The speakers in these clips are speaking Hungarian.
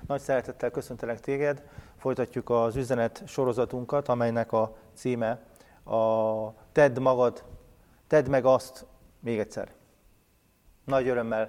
Nagy szeretettel köszöntelek téged, folytatjuk az üzenet sorozatunkat, amelynek a címe a Tedd meg azt még egyszer. Nagy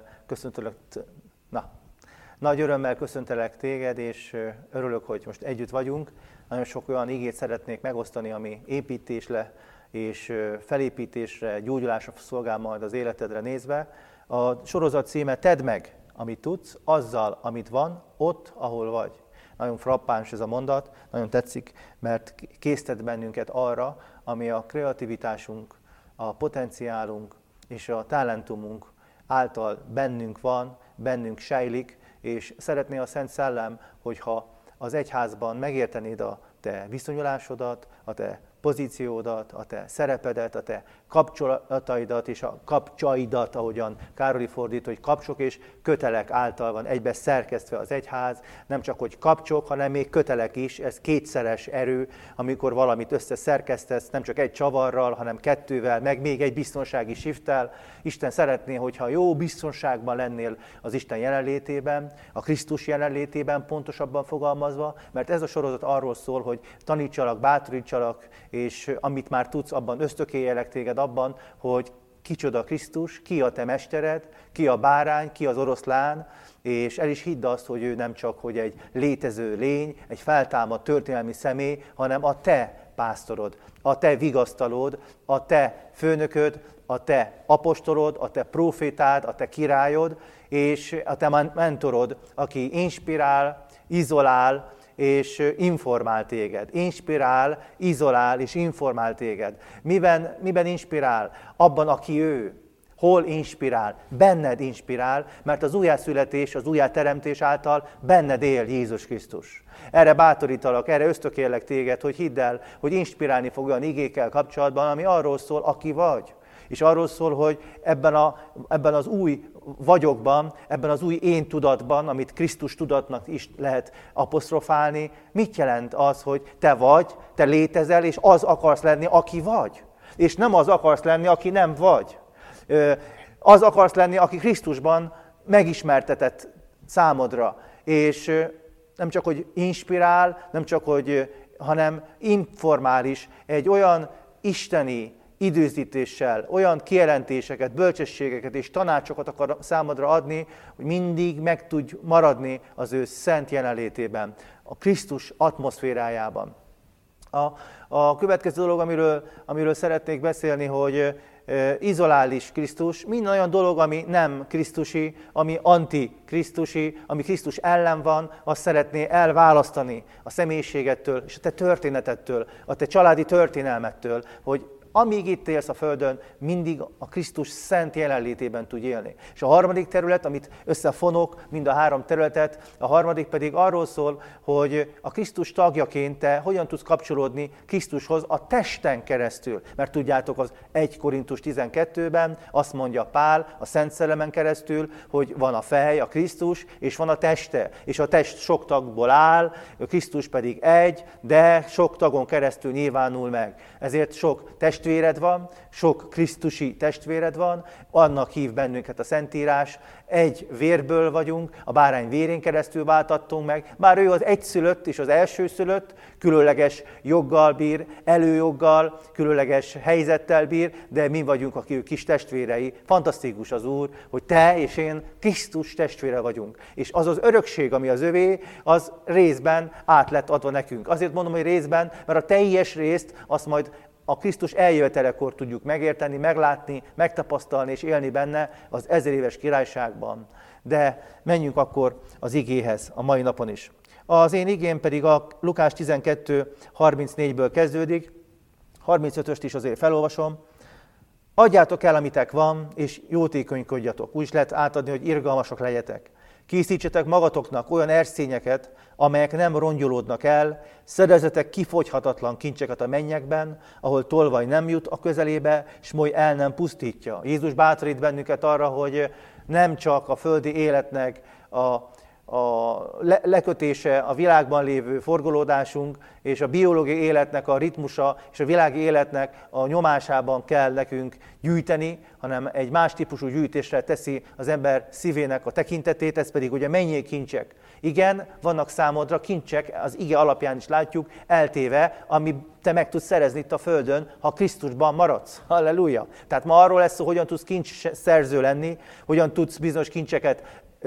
örömmel köszöntelek téged, és örülök, hogy most együtt vagyunk. Nagyon sok olyan igét szeretnék megosztani, ami építésre és felépítésre, gyógyulásra szolgál majd az életedre nézve. A sorozat címe Tedd meg, amit tudsz, azzal, amit van, ott, ahol vagy. Nagyon frappáns ez a mondat, nagyon tetszik, mert késztet bennünket arra, ami a kreativitásunk, a potenciálunk és a talentumunk által bennünk van, bennünk sejlik, és szeretné a Szent Szellem, hogyha az egyházban megértenéd a te viszonyulásodat, a te pozíciódat, a te szerepedet, a te kapcsolataidat és a kapcsaidat, ahogyan Károli fordít, hogy kapcsok és kötelek által van egybe szerkesztve az egyház, nem csak hogy kapcsok, hanem még kötelek is, ez kétszeres erő, amikor valamit összeszerkesztesz, nem csak egy csavarral, hanem kettővel, meg még egy biztonsági shifttel. Isten szeretné, hogyha jó biztonságban lennél az Isten jelenlétében, a Krisztus jelenlétében pontosabban fogalmazva, mert ez a sorozat arról szól, hogy tanítsalak, bátorítsalak, és amit már tudsz, abban ösztökéljelek téged abban, hogy kicsoda Krisztus, ki a te mestered, ki a bárány, ki az oroszlán, és el is hidd azt, hogy ő nem csak hogy egy létező lény, egy feltámadt történelmi személy, hanem a te pásztorod, a te vigasztalód, a te főnököd, a te apostolod, a te profétád, a te királyod, és a te mentorod, aki inspirál, izolál, és informál téged. Inspirál, izolál és informál téged. Miben inspirál? Abban, aki ő. Hol inspirál? Benned inspirál, mert az újjászületés, az újjáteremtés által benned él Jézus Krisztus. Erre bátorítalak, erre ösztökélek téged, hogy hidd el, hogy inspirálni fog olyan igékkel kapcsolatban, ami arról szól, aki vagy. És arról szól, hogy ebben az új vagyokban, ebben az új én tudatban, amit Krisztus tudatnak is lehet apostrofálni, mit jelent az, hogy te vagy, te létezel, és az akarsz lenni, aki vagy. És nem az akarsz lenni, aki nem vagy. Az akarsz lenni, aki Krisztusban megismertetett számodra. És nem csak, hogy inspirál, nem csak, hanem informális, egy olyan isteni időzítéssel, olyan kijelentéseket, bölcsességeket és tanácsokat akar számodra adni, hogy mindig meg tudj maradni az ő szent jelenlétében, a Krisztus atmoszférájában. A következő dolog, amiről szeretnék beszélni, hogy izolális Krisztus, minden olyan dolog, ami nem krisztusi, ami antikrisztusi, ami Krisztus ellen van, azt szeretné elválasztani a személyiségettől és a te történetettől, a te családi történelmettől, hogy amíg itt élsz a Földön, mindig a Krisztus szent jelenlétében tudj élni. És a harmadik terület, amit összefonok, mind a három területet, a harmadik pedig arról szól, hogy a Krisztus tagjaként te hogyan tudsz kapcsolódni Krisztushoz a testen keresztül. Mert tudjátok, az 1 Korintus 12-ben azt mondja Pál a Szent Szellemen keresztül, hogy van a fej, a Krisztus, és van a teste. És a test sok tagból áll, a Krisztus pedig egy, de sok tagon keresztül nyilvánul meg. Ezért sok testvéred van, sok krisztusi testvéred van, annak hív bennünket a Szentírás, egy vérből vagyunk, a bárány vérén keresztül váltattunk meg, bár ő az egyszülött és az elsőszülött, különleges joggal bír, előjoggal, különleges helyzettel bír, de mi vagyunk a kis testvérei. Fantasztikus az Úr, hogy te és én Krisztus testvére vagyunk. És az az örökség, ami az övé, az részben át lett adva nekünk. Azért mondom, hogy részben, mert a teljes részt azt majd a Krisztus eljövetelekor tudjuk megérteni, meglátni, megtapasztalni és élni benne az 1000 éves királyságban. De menjünk akkor az igéhez a mai napon is. Az én igém pedig a Lukás 12:34-ből kezdődik, 35-öst is azért felolvasom. Adjátok el, amitek van, és jótékonykodjatok. Úgy is lehet átadni, hogy irgalmasok legyetek. Készítsetek magatoknak olyan erszényeket, amelyek nem rongyolódnak el, szerezzetek kifogyhatatlan kincseket a mennyekben, ahol tolvaj nem jut a közelébe, és moly el nem pusztítja. Jézus bátorít bennünket arra, hogy nem csak a földi életnek a lekötése, a világban lévő forgolódásunk és a biológiai életnek a ritmusa és a világi életnek a nyomásában kell nekünk gyűjteni, hanem egy más típusú gyűjtésre teszi az ember szívének a tekintetét, ez pedig ugye mennyi kincsek. Igen, vannak számodra kincsek, az ige alapján is látjuk, eltéve, ami te meg tudsz szerezni itt a földön, ha Krisztusban maradsz. Halleluja! Tehát ma arról lesz szó, hogyan tudsz kincsszerző lenni, hogyan tudsz bizonyos kincseket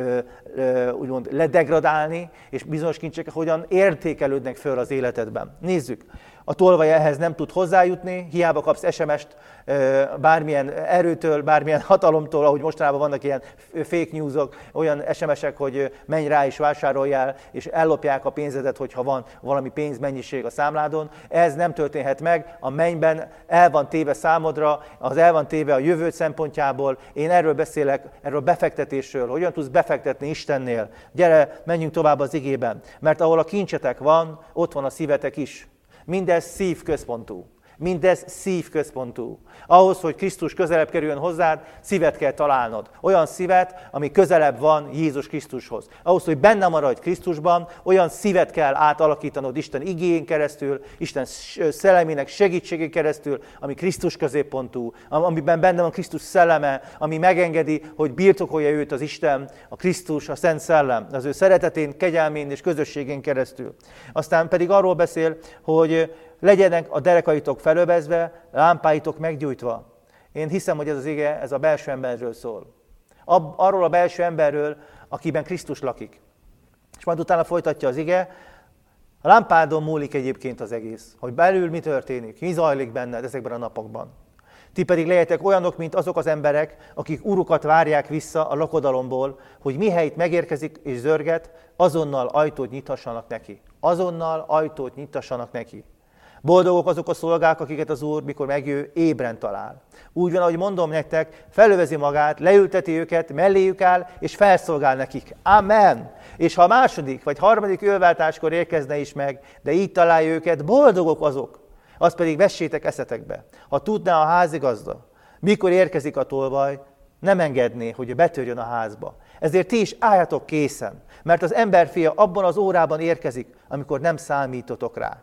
úgymond ledegradálni, és bizonyos kincsek hogyan értékelődnek föl az életedben. Nézzük! A tolvaj ehhez nem tud hozzájutni, hiába kapsz SMS-t bármilyen erőtől, bármilyen hatalomtól, ahogy mostanában vannak ilyen fake newsok, olyan SMS-ek, hogy menj rá és vásároljál, és ellopják a pénzedet, hogyha van valami pénzmennyiség a számládon. Ez nem történhet meg, a mennyben el van téve számodra, az el van téve a jövő szempontjából. Én erről beszélek, erről befektetésről, hogyan tudsz befektetni Istennél. Gyere, menjünk tovább az igében, mert ahol a kincsetek van, ott van a szívetek is. Mindez szívközpontú. Mindez szívközpontú. Ahhoz, hogy Krisztus közelebb kerüljön hozzád, szívet kell találnod. Olyan szívet, ami közelebb van Jézus Krisztushoz. Ahhoz, hogy benne maradj Krisztusban, olyan szívet kell átalakítanod Isten igéjén keresztül, Isten szellemének segítségén keresztül, ami Krisztus középpontú, amiben benne van Krisztus szelleme, ami megengedi, hogy birtokolja őt az Isten, a Krisztus, a Szent Szellem, az ő szeretetén, kegyelmén és közösségén keresztül. Aztán pedig arról beszél, hogy legyenek a derekaitok felövezve, lámpáitok meggyújtva. Én hiszem, hogy ez az ige, ez a belső emberről szól. Arról a belső emberről, akiben Krisztus lakik. És majd utána folytatja az ige, a lámpádon múlik egyébként az egész, hogy belül mi történik, mi zajlik benned ezekben a napokban. Ti pedig legyetek olyanok, mint azok az emberek, akik urukat várják vissza a lakodalomból, hogy mihelyt megérkezik és zörget, azonnal ajtót nyithassanak neki. Azonnal ajtót nyithassanak neki. Boldogok azok a szolgák, akiket az Úr, mikor megjő, ébren talál. Úgy van, ahogy mondom nektek, felövezi magát, leülteti őket, melléjük áll, és felszolgál nekik. Amen! És ha a második vagy harmadik ölváltáskor érkezne is meg, de így találja őket, boldogok azok, azt pedig vessétek eszetekbe. Ha tudná a házigazda, mikor érkezik a tolvaj, nem engedné, hogy betörjön a házba. Ezért ti is álljatok készen, mert az emberfia abban az órában érkezik, amikor nem számítotok rá.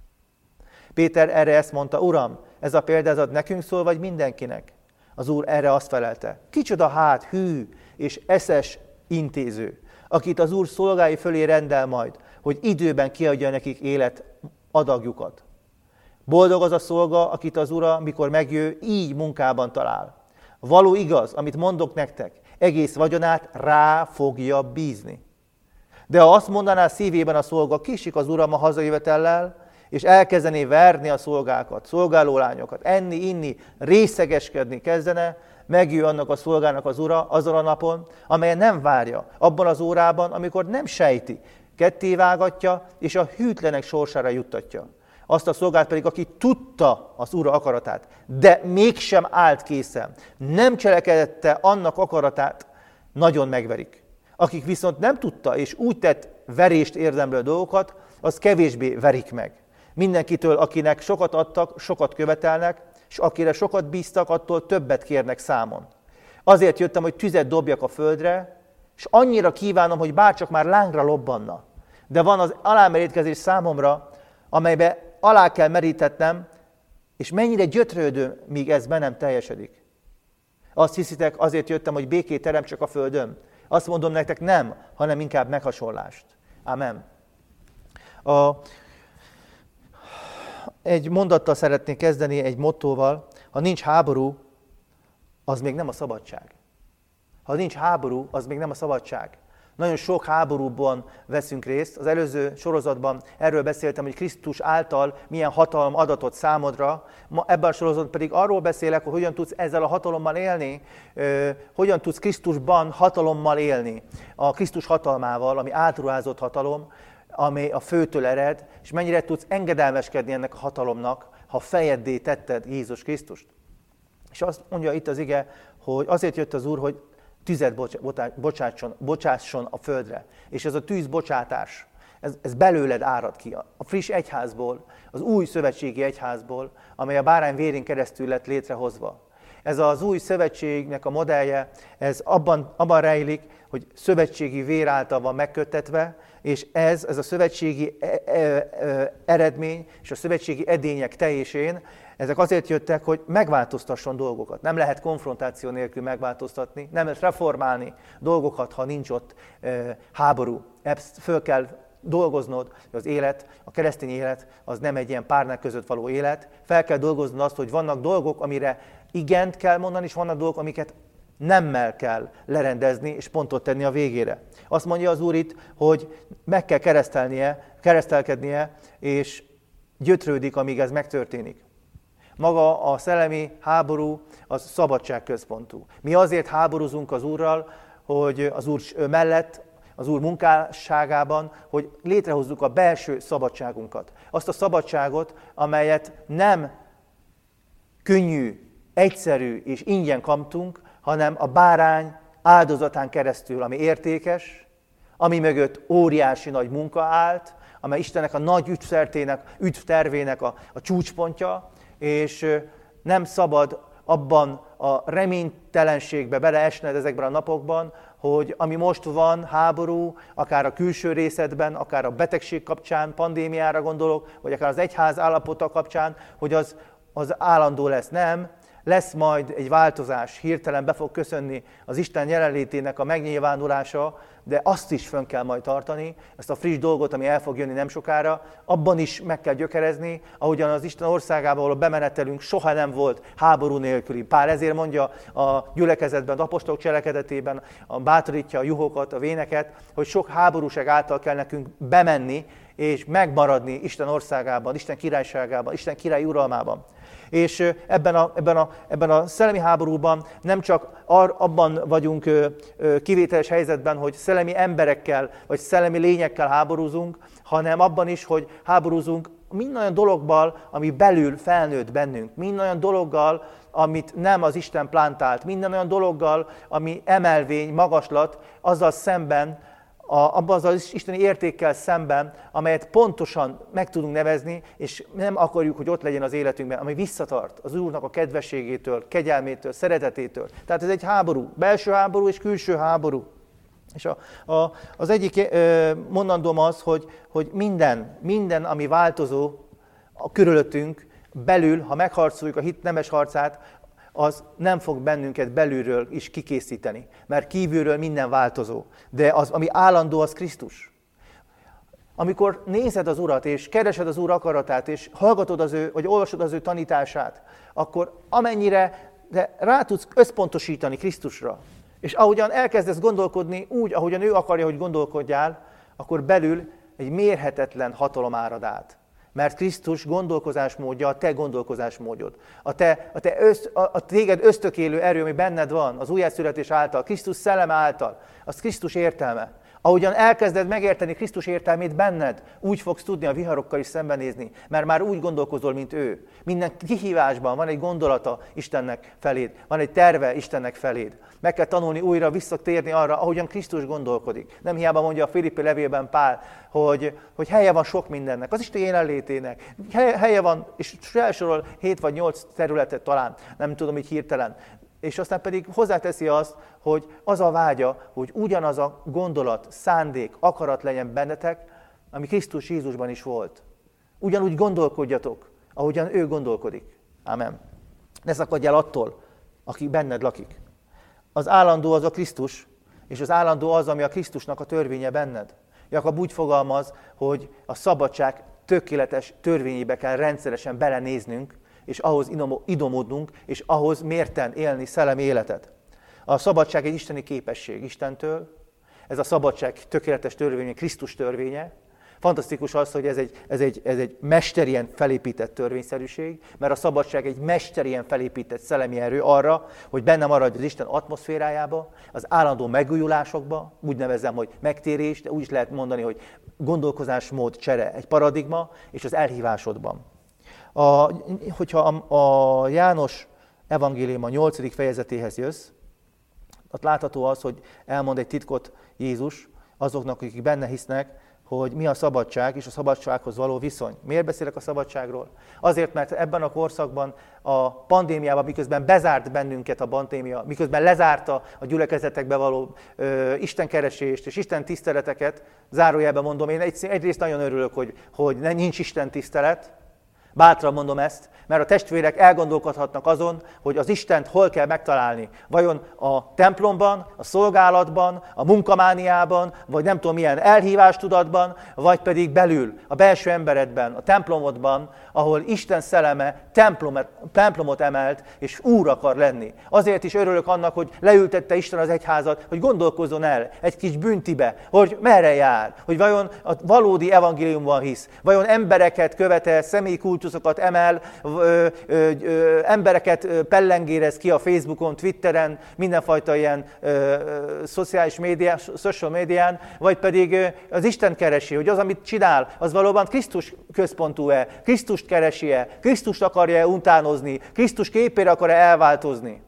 Péter erre ezt mondta, Uram, ez a példázat nekünk szól, vagy mindenkinek? Az Úr erre azt felelte, kicsoda hát hű és eszes intéző, akit az Úr szolgái fölé rendel majd, hogy időben kiadja nekik élet adagjukat. Boldog az a szolga, akit az Ura, mikor megjő, így munkában talál. Való igaz, amit mondok nektek, egész vagyonát rá fogja bízni. De ha azt mondaná szívében a szolga, késik az uram a hazajövetellel, és elkezdené verni a szolgákat, szolgálólányokat, enni, inni, részegeskedni kezdene, megjő annak a szolgának az ura azon a napon, amelyen nem várja, abban az órában, amikor nem sejti, kettévágatja, és a hűtlenek sorsára juttatja. Azt a szolgát pedig, aki tudta az ura akaratát, de mégsem állt készen, nem cselekedette annak akaratát, nagyon megverik. Akik viszont nem tudta, és úgy tett verést érdemlő dolgokat, az kevésbé verik meg. Mindenkitől, akinek sokat adtak, sokat követelnek, és akire sokat bíztak, attól többet kérnek számon. Azért jöttem, hogy tüzet dobjak a földre, és annyira kívánom, hogy bárcsak már lángra lobbanna. De van az alámerítkezés számomra, amelybe alá kell merítetnem, és mennyire gyötrődöm, míg ez bennem teljesedik. Azt hiszitek, azért jöttem, hogy békét teremtsek a földön? Azt mondom nektek, nem, hanem inkább meghasonlást. Amen. Egy mondattal szeretnék kezdeni, egy mottóval. Ha nincs háború, az még nem a szabadság. Ha nincs háború, az még nem a szabadság. Nagyon sok háborúban veszünk részt. Az előző sorozatban erről beszéltem, hogy Krisztus által milyen hatalom adatott számodra. Ebben a sorozatban pedig arról beszélek, hogy hogyan tudsz ezzel a hatalommal élni, hogyan tudsz Krisztusban hatalommal élni. A Krisztus hatalmával, ami átruházott hatalom, amely a főtől ered, és mennyire tudsz engedelmeskedni ennek a hatalomnak, ha fejeddé tetted Jézus Krisztust. És azt mondja itt az ige, hogy azért jött az Úr, hogy tüzet bocsásson a földre. És ez a tűzbocsátás, ez belőled árad ki. A friss egyházból, az új szövetségi egyházból, amely a bárány vérén keresztül lett létrehozva. Ez az új szövetségnek a modellje, ez abban rejlik, hogy szövetségi vér által van megköttetve, és ez a szövetségi eredmény és a szövetségi edények teljesén Ezek azért jöttek, hogy megváltoztasson dolgokat. Nem lehet konfrontáció nélkül megváltoztatni, nem lehet reformálni dolgokat, ha nincs ott háború. Ezt föl kell dolgoznod, hogy az élet, a keresztény élet, az nem egy ilyen párnák között való élet. Fel kell dolgoznod azt, hogy vannak dolgok, amire igent kell mondani, és vannak dolgok, amiket nemmel kell lerendezni, és pontot tenni a végére. Azt mondja az Úr itt, hogy meg kell keresztelkednie, és gyötrődik, amíg ez megtörténik. Maga a szellemi háború az szabadságközpontú. Mi azért háborúzunk az Úrral, hogy az Úr mellett, az Úr munkásságában, hogy létrehozzuk a belső szabadságunkat. Azt a szabadságot, amelyet nem könnyű, egyszerű és ingyen kaptunk, hanem a bárány áldozatán keresztül, ami értékes, ami mögött óriási nagy munka állt, amely Istennek a nagy ügytervének a csúcspontja, és nem szabad abban a reménytelenségbe beleesned ezekben a napokban, hogy ami most van, háború, akár a külső részedben, akár a betegség kapcsán, pandémiára gondolok, vagy akár az egyház állapota kapcsán, hogy az állandó lesz. Nem, lesz majd egy változás, hirtelen be fog köszönni az Isten jelenlétének a megnyilvánulása, de azt is fönn kell majd tartani, ezt a friss dolgot, ami el fog jönni nem sokára, abban is meg kell gyökerezni, ahogyan az Isten országába való bemenetelünk soha nem volt háború nélküli. Pál ezért mondja a gyülekezetben, az apostolok cselekedetében, bátorítja a juhokat, a véneket, hogy sok háborúság által kell nekünk bemenni, és megmaradni Isten országában, Isten királyságában, Isten király uralmában. És ebben a szellemi háborúban nem csak abban vagyunk kivételes helyzetben, hogy szellemi emberekkel, vagy szellemi lényekkel háborúzunk, hanem abban is, hogy háborúzunk mind olyan dologgal, ami belül felnőtt bennünk, mind olyan dologgal, amit nem az Isten plántált, minden olyan dologgal, ami emelvény, magaslat, azzal szemben, abban az isteni értékkel szemben, amelyet pontosan meg tudunk nevezni, és nem akarjuk, hogy ott legyen az életünkben, ami visszatart az Úrnak a kedvességétől, kegyelmétől, szeretetétől. Tehát ez egy háború, belső háború és külső háború. És az egyik mondandóm az, hogy minden, ami változó a körülöttünk, belül, ha megharcoljuk a hit nemes harcát, az nem fog bennünket belülről is kikészíteni, mert kívülről minden változó. De az, ami állandó, az Krisztus. Amikor nézed az Urat, és keresed az Úr akaratát, és hallgatod vagy olvasod az ő tanítását, akkor amennyire rá tudsz összpontosítani Krisztusra, és ahogyan elkezdesz gondolkodni úgy, ahogyan ő akarja, hogy gondolkodjál, akkor belül egy mérhetetlen hatalom árad át. Mert Krisztus gondolkozásmódja a te gondolkozásmódjod. A téged ösztökélő erő, ami benned van, az újjászületés által, Krisztus szelleme által, az Krisztus értelme. Ahogyan elkezded megérteni Krisztus értelmét benned, úgy fogsz tudni a viharokkal is szembenézni, mert már úgy gondolkozol, mint ő. Minden kihívásban van egy gondolata Istennek feléd, van egy terve Istennek feléd. Meg kell tanulni újra visszatérni arra, ahogyan Krisztus gondolkodik. Nem hiába mondja a Filippi levélben Pál, hogy helye van sok mindennek, az Isten jelenlétének. Helye van, és felsorol 7 vagy 8 területet talán, nem tudom így hirtelen. És aztán pedig hozzáteszi azt, hogy az a vágya, hogy ugyanaz a gondolat, szándék, akarat legyen bennetek, ami Krisztus Jézusban is volt. Ugyanúgy gondolkodjatok, ahogyan ő gondolkodik. Ámen. Ne szakadj el attól, aki benned lakik. Az állandó az a Krisztus, és az állandó az, ami a Krisztusnak a törvénye benned. Jakab úgy fogalmaz, hogy a szabadság tökéletes törvényébe kell rendszeresen belenéznünk, és ahhoz idomodnunk, és ahhoz mérten élni szellemi életet. A szabadság egy isteni képesség Istentől, ez a szabadság tökéletes törvénye, Krisztus törvénye. Fantasztikus az, hogy ez egy mesterien felépített törvényszerűség, mert a szabadság egy mesterien felépített szellemi erő arra, hogy benne maradj az Isten atmoszférájába, az állandó megújulásokba, úgy nevezem, hogy megtérés, de úgy is lehet mondani, hogy gondolkozásmód csere, egy paradigma, és az elhívásodban. Hogyha a János evangélium a 8. fejezetéhez jössz, ott látható az, hogy elmond egy titkot Jézus azoknak, akik benne hisznek, hogy mi a szabadság és a szabadsághoz való viszony. Miért beszélek a szabadságról? Azért, mert ebben a korszakban, a pandémiában, miközben bezárt bennünket a pandémia, miközben lezárta a gyülekezetekbe való istenkeresést és Isten tiszteleteket, zárójelben mondom, én egyrészt nagyon örülök, hogy nincs Isten tisztelet, Bátran mondom ezt, mert a testvérek elgondolkodhatnak azon, hogy az Istent hol kell megtalálni. Vajon a templomban, a szolgálatban, a munkamániában, vagy nem tudom milyen elhívástudatban, vagy pedig belül, a belső emberedben, a templomodban, ahol Isten szelleme templomot emelt, és úr akar lenni. Azért is örülök annak, hogy leültette Isten az egyházat, hogy gondolkozzon el egy kis büntibe, hogy merre jár, hogy vajon a valódi evangéliumban hisz, vajon embereket követel, személyi kultuszokat emel, embereket pellengérez ki a Facebookon, Twitteren, mindenfajta ilyen social médián, vagy pedig az Isten keresi, hogy az, amit csinál, az valóban Krisztus központú-e, Krisztust keresi-e, Krisztust akarja-e utánozni, Krisztus képére akar-e elváltozni.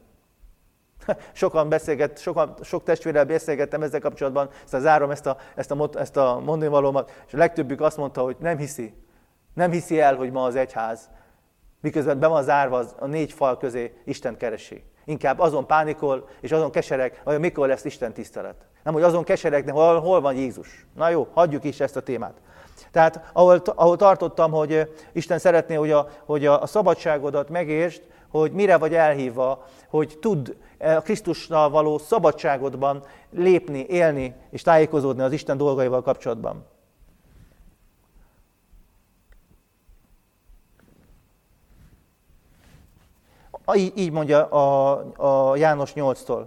Sok testvérrel beszélgettem ezzel kapcsolatban, aztán zárom ezt a mondanivalómat, és a legtöbbük azt mondta, hogy nem hiszi el, hogy ma az egyház, miközben be van zárva a 4 fal közé, Isten keresi. Inkább azon pánikol, és azon kesereg, hogy mikor lesz Isten tisztelet. Nem, hogy azon kesereg, de hol van Jézus. Na jó, hagyjuk is ezt a témát. Tehát ahol tartottam, hogy Isten szeretné, hogy a szabadságodat megértsd, hogy mire vagy elhívva, hogy tudd a Krisztussal való szabadságodban lépni, élni és tájékozódni az Isten dolgaival kapcsolatban. Így mondja a János 8-tól.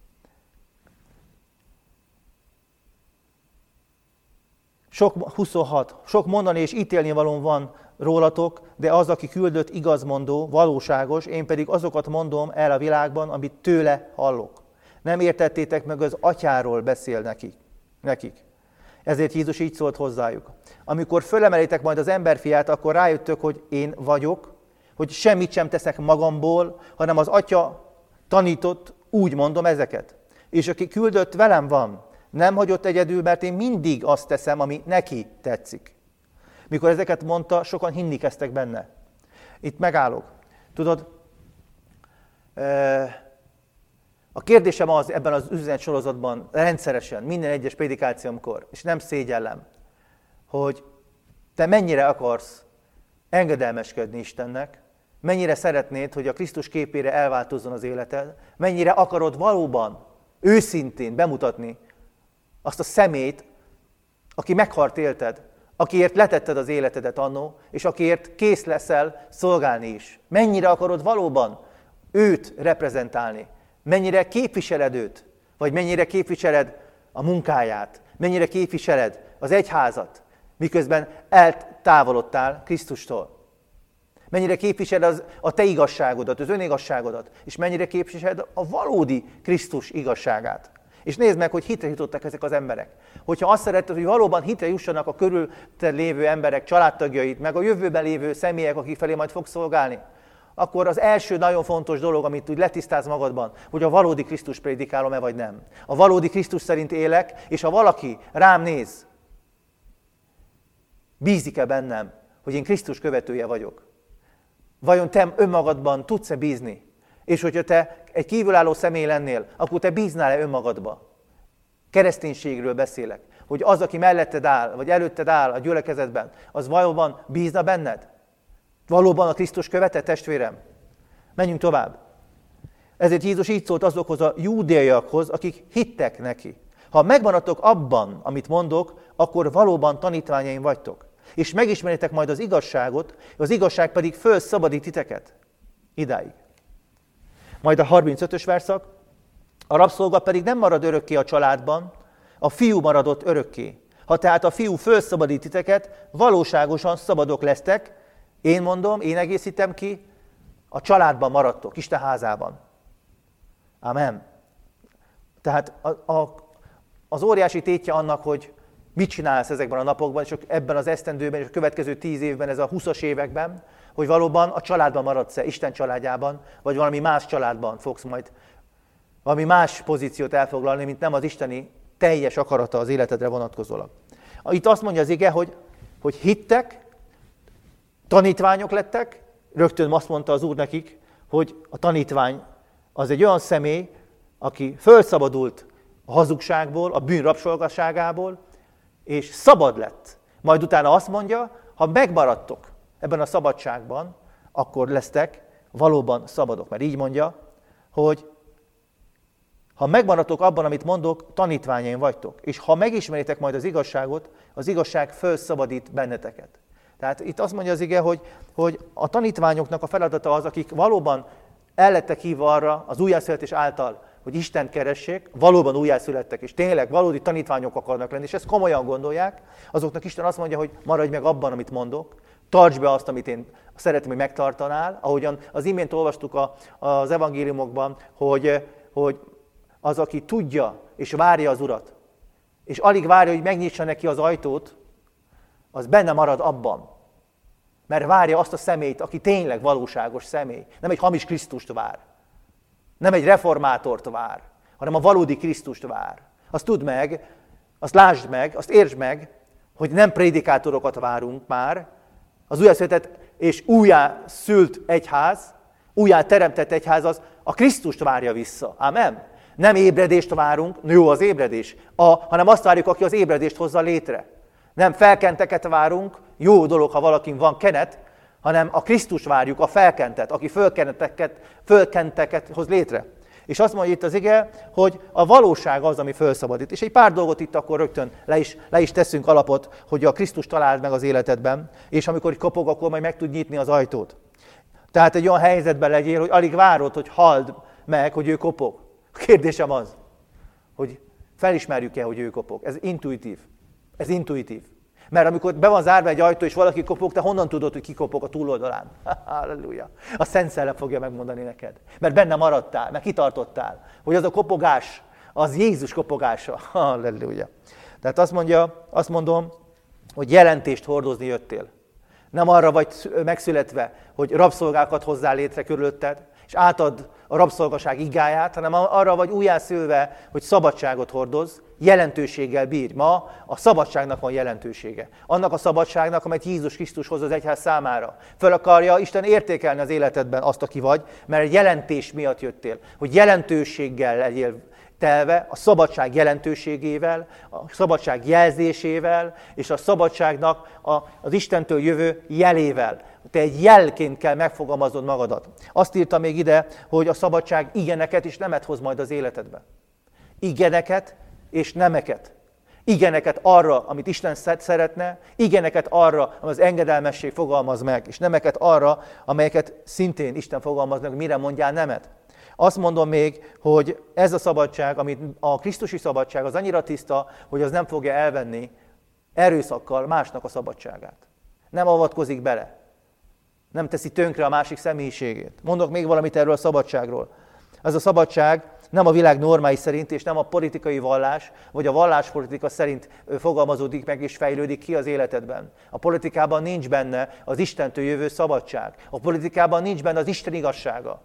Sok 26. Sok mondani és ítélni valóm van rólatok, de az, aki küldött, igazmondó, valóságos, én pedig azokat mondom el a világban, amit tőle hallok. Nem értettétek meg, az atyáról beszél nekik. Ezért Jézus így szólt hozzájuk. Amikor fölemelitek majd az emberfiát, akkor rájöttök, hogy én vagyok, hogy semmit sem teszek magamból, hanem az atya tanított, úgy mondom ezeket. És aki küldött, velem van. Nem hagyott egyedül, mert én mindig azt teszem, ami neki tetszik. Mikor ezeket mondta, sokan hinni kezdtek benne. Itt megállok. Tudod, a kérdésem az ebben az üzenetsorozatban rendszeresen, minden egyes prédikációmkor, és nem szégyellem, hogy te mennyire akarsz engedelmeskedni Istennek, mennyire szeretnéd, hogy a Krisztus képére elváltozzon az életed, mennyire akarod valóban, őszintén bemutatni azt a szemét, aki meghalt élted, akiért letetted az életedet annó, és akiért kész leszel szolgálni is. Mennyire akarod valóban őt reprezentálni, mennyire képviseled őt, vagy mennyire képviseled a munkáját, mennyire képviseled az egyházat, miközben eltávolodtál Krisztustól. Mennyire képviseled a te igazságodat, az önigazságodat, és mennyire képviseled a valódi Krisztus igazságát. És nézd meg, hogy hitre jutottak ezek az emberek. Hogyha azt szereted, hogy valóban hitre jussanak a körülted lévő emberek, családtagjait, meg a jövőben lévő személyek, akik felé majd fogsz szolgálni, akkor az első nagyon fontos dolog, amit úgy letisztálsz magadban, hogy a valódi Krisztus prédikálom-e vagy nem. A valódi Krisztus szerint élek, és ha valaki rám néz, bízik-e bennem, hogy én Krisztus követője vagyok? Vajon te önmagadban tudsz-e bízni? És hogyha te egy kívülálló személy lennél, akkor te bíznál-e önmagadba? Kereszténységről beszélek. Hogy az, aki melletted áll, vagy előtted áll a gyülekezetben, az valóban bízna benned? Valóban a Krisztus követe, testvérem? Menjünk tovább. Ezért Jézus így szólt azokhoz a júdeaiakhoz, akik hittek neki. Ha megmaradtok abban, amit mondok, akkor valóban tanítványaim vagytok. És megismeritek majd az igazságot, az igazság pedig fölszabadít titeket. Idáig. Majd a 35-ös verszak. A rabszolga pedig nem marad örökké a családban, a fiú maradott örökké. Ha tehát a fiú fölszabadít titeket, valóságosan szabadok lesztek, én mondom, én egészítem ki, a családban maradtok, Isten házában. Amen. Tehát az óriási tétje annak, hogy mit csinálsz ezekben a napokban, és ebben az esztendőben, és a következő 10 évben, ez a 20-as években, hogy valóban a családban maradsz-e, Isten családjában, vagy valami más családban fogsz majd valami más pozíciót elfoglalni, mint nem az isteni teljes akarata az életedre vonatkozólag. Itt azt mondja az ige, hogy hittek, tanítványok lettek, rögtön azt mondta az Úr nekik, hogy a tanítvány az egy olyan személy, aki fölszabadult a hazugságból, a bűn rabszolgaságából, és szabad lett. Majd utána azt mondja, ha megmaradtok ebben a szabadságban, akkor lesztek valóban szabadok. Mert így mondja, hogy ha megmaradtok abban, amit mondok, tanítványaim vagytok. És ha megismeritek majd az igazságot, az igazság felszabadít benneteket. Tehát itt azt mondja az ige, hogy a tanítványoknak a feladata az, akik valóban el lettek hívva arra az újjászületés által, hogy Istent keressék, valóban újjászülettek, és tényleg valódi tanítványok akarnak lenni, és ezt komolyan gondolják, azoknak Isten azt mondja, hogy maradj meg abban, amit mondok, tartsd be azt, amit én szeretném, hogy megtartanál, ahogyan az imént olvastuk az evangéliumokban, hogy az, aki tudja és várja az Urat, és alig várja, hogy megnyitsa neki az ajtót, az benne marad abban. Mert várja azt a személyt, aki tényleg valóságos személy. Nem egy hamis Krisztust vár. Nem egy reformátort vár, hanem a valódi Krisztust vár. Azt tudd meg, azt lásd meg, azt értsd meg, hogy nem prédikátorokat várunk már. Az újjászületett és újjászült egyház, újjá teremtett egyház az a Krisztust várja vissza. Amen. Nem ébredést várunk, jó az ébredés, hanem azt várjuk, aki az ébredést hozza létre. Nem felkenteket várunk, jó dolog, ha valakin van kenet, hanem a Krisztus várjuk, a felkentet, aki fölkenteket hoz létre. És azt mondja itt az ige, hogy a valóság az, ami felszabadít. És egy pár dolgot itt akkor rögtön le is teszünk alapot, hogy a Krisztus találd meg az életedben, és amikor kopog, akkor majd meg tud nyitni az ajtót. Tehát egy olyan helyzetben legyél, hogy alig várod, hogy halld meg, hogy ő kopog. A kérdésem az, hogy felismerjük-e, hogy ő kopog. Ez intuitív. Ez intuitív. Mert amikor be van zárva egy ajtó, és valaki kopog, te honnan tudod, hogy ki kopog a túloldalán? Halleluja. A Szent Szellem fogja megmondani neked. Mert benne maradtál, mert kitartottál, hogy az a kopogás, az Jézus kopogása. Halleluja. Tehát azt mondom, hogy jelentést hordozni jöttél. Nem arra vagy megszületve, hogy rabszolgákat hozzál létre körülötted, és átad a rabszolgaság igáját, hanem arra vagy újjászülve, hogy szabadságot hordoz, jelentőséggel bír. Ma a szabadságnak van jelentősége. Annak a szabadságnak, amelyet Jézus Krisztus hoz az egyház számára. Föl akarja Isten értékelni az életedben azt, aki vagy, mert egy jelentés miatt jöttél. Hogy jelentőséggel legyél telve, a szabadság jelentőségével, a szabadság jelzésével, és a szabadságnak az Istentől jövő jelével. Te egy jelként kell megfogalmaznod magadat. Azt írta még ide, hogy a szabadság igeneket és nemet hoz majd az életedbe. Igeneket és nemeket. Igeneket arra, amit Isten szeretne, igeneket arra, amit az engedelmesség fogalmaz meg, és nemeket arra, amelyeket szintén Isten fogalmaz meg, mire mondjál nemet. Azt mondom még, hogy ez a szabadság, amit a krisztusi szabadság, az annyira tiszta, hogy az nem fogja elvenni erőszakkal másnak a szabadságát. Nem avatkozik bele. Nem teszi tönkre a másik személyiségét. Mondok még valamit erről a szabadságról. Ez a szabadság nem a világ normái szerint, és nem a politikai vallás, vagy a valláspolitika szerint fogalmazódik meg és fejlődik ki az életedben. A politikában nincs benne az Istentől jövő szabadság. A politikában nincs benne az Isten igazsága.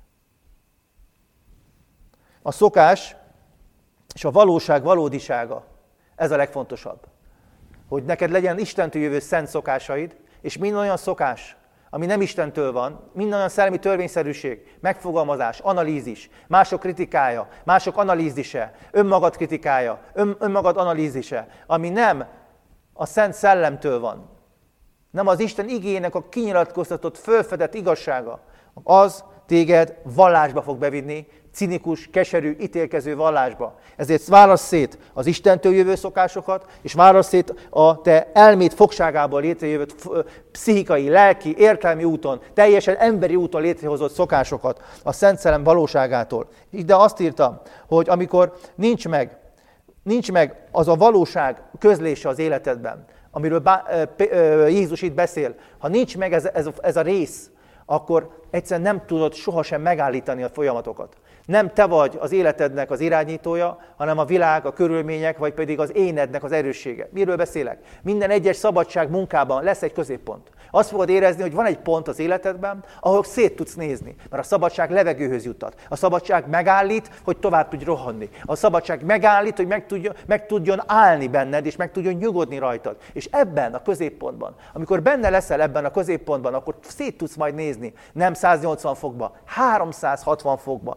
A szokás és a valóság valódisága, ez a legfontosabb. Hogy neked legyen Istentől jövő szent szokásaid, és minden olyan szokás, ami nem Istentől van, minden olyan szellemi törvényszerűség, megfogalmazás, analízis, mások kritikája, mások analízise, önmagad kritikája, önmagad analízise, ami nem a Szent Szellemtől van, nem az Isten igének a kinyilatkoztatott, fölfedett igazsága, az téged vallásba fog bevinni, cinikus, keserű, ítélkező vallásba. Ezért válasz szét az Istentől jövő szokásokat, és válasz szét a te elméd fogságából létrejövő pszichikai, lelki, értelmi úton, teljesen emberi úton létrehozott szokásokat a Szent Szellem valóságától. De azt írta, hogy amikor nincs meg az a valóság közlése az életedben, amiről Jézus itt beszél, ha nincs meg ez a rész, akkor egyszerűen nem tudod sohasem megállítani a folyamatokat. Nem te vagy az életednek az irányítója, hanem a világ, a körülmények, vagy pedig az énednek az erőssége. Miről beszélek? Minden egyes szabadság munkában lesz egy középpont. Azt fogod érezni, hogy van egy pont az életedben, ahol szét tudsz nézni. Mert a szabadság levegőhöz juttat. A szabadság megállít, hogy tovább tudj rohanni. A szabadság megállít, hogy meg tudjon állni benned, és meg tudjon nyugodni rajtad. És ebben a középpontban, amikor benne leszel ebben a középpontban, akkor szét tudsz majd nézni. Nem 180 fokba, 360 fokba. Ez egy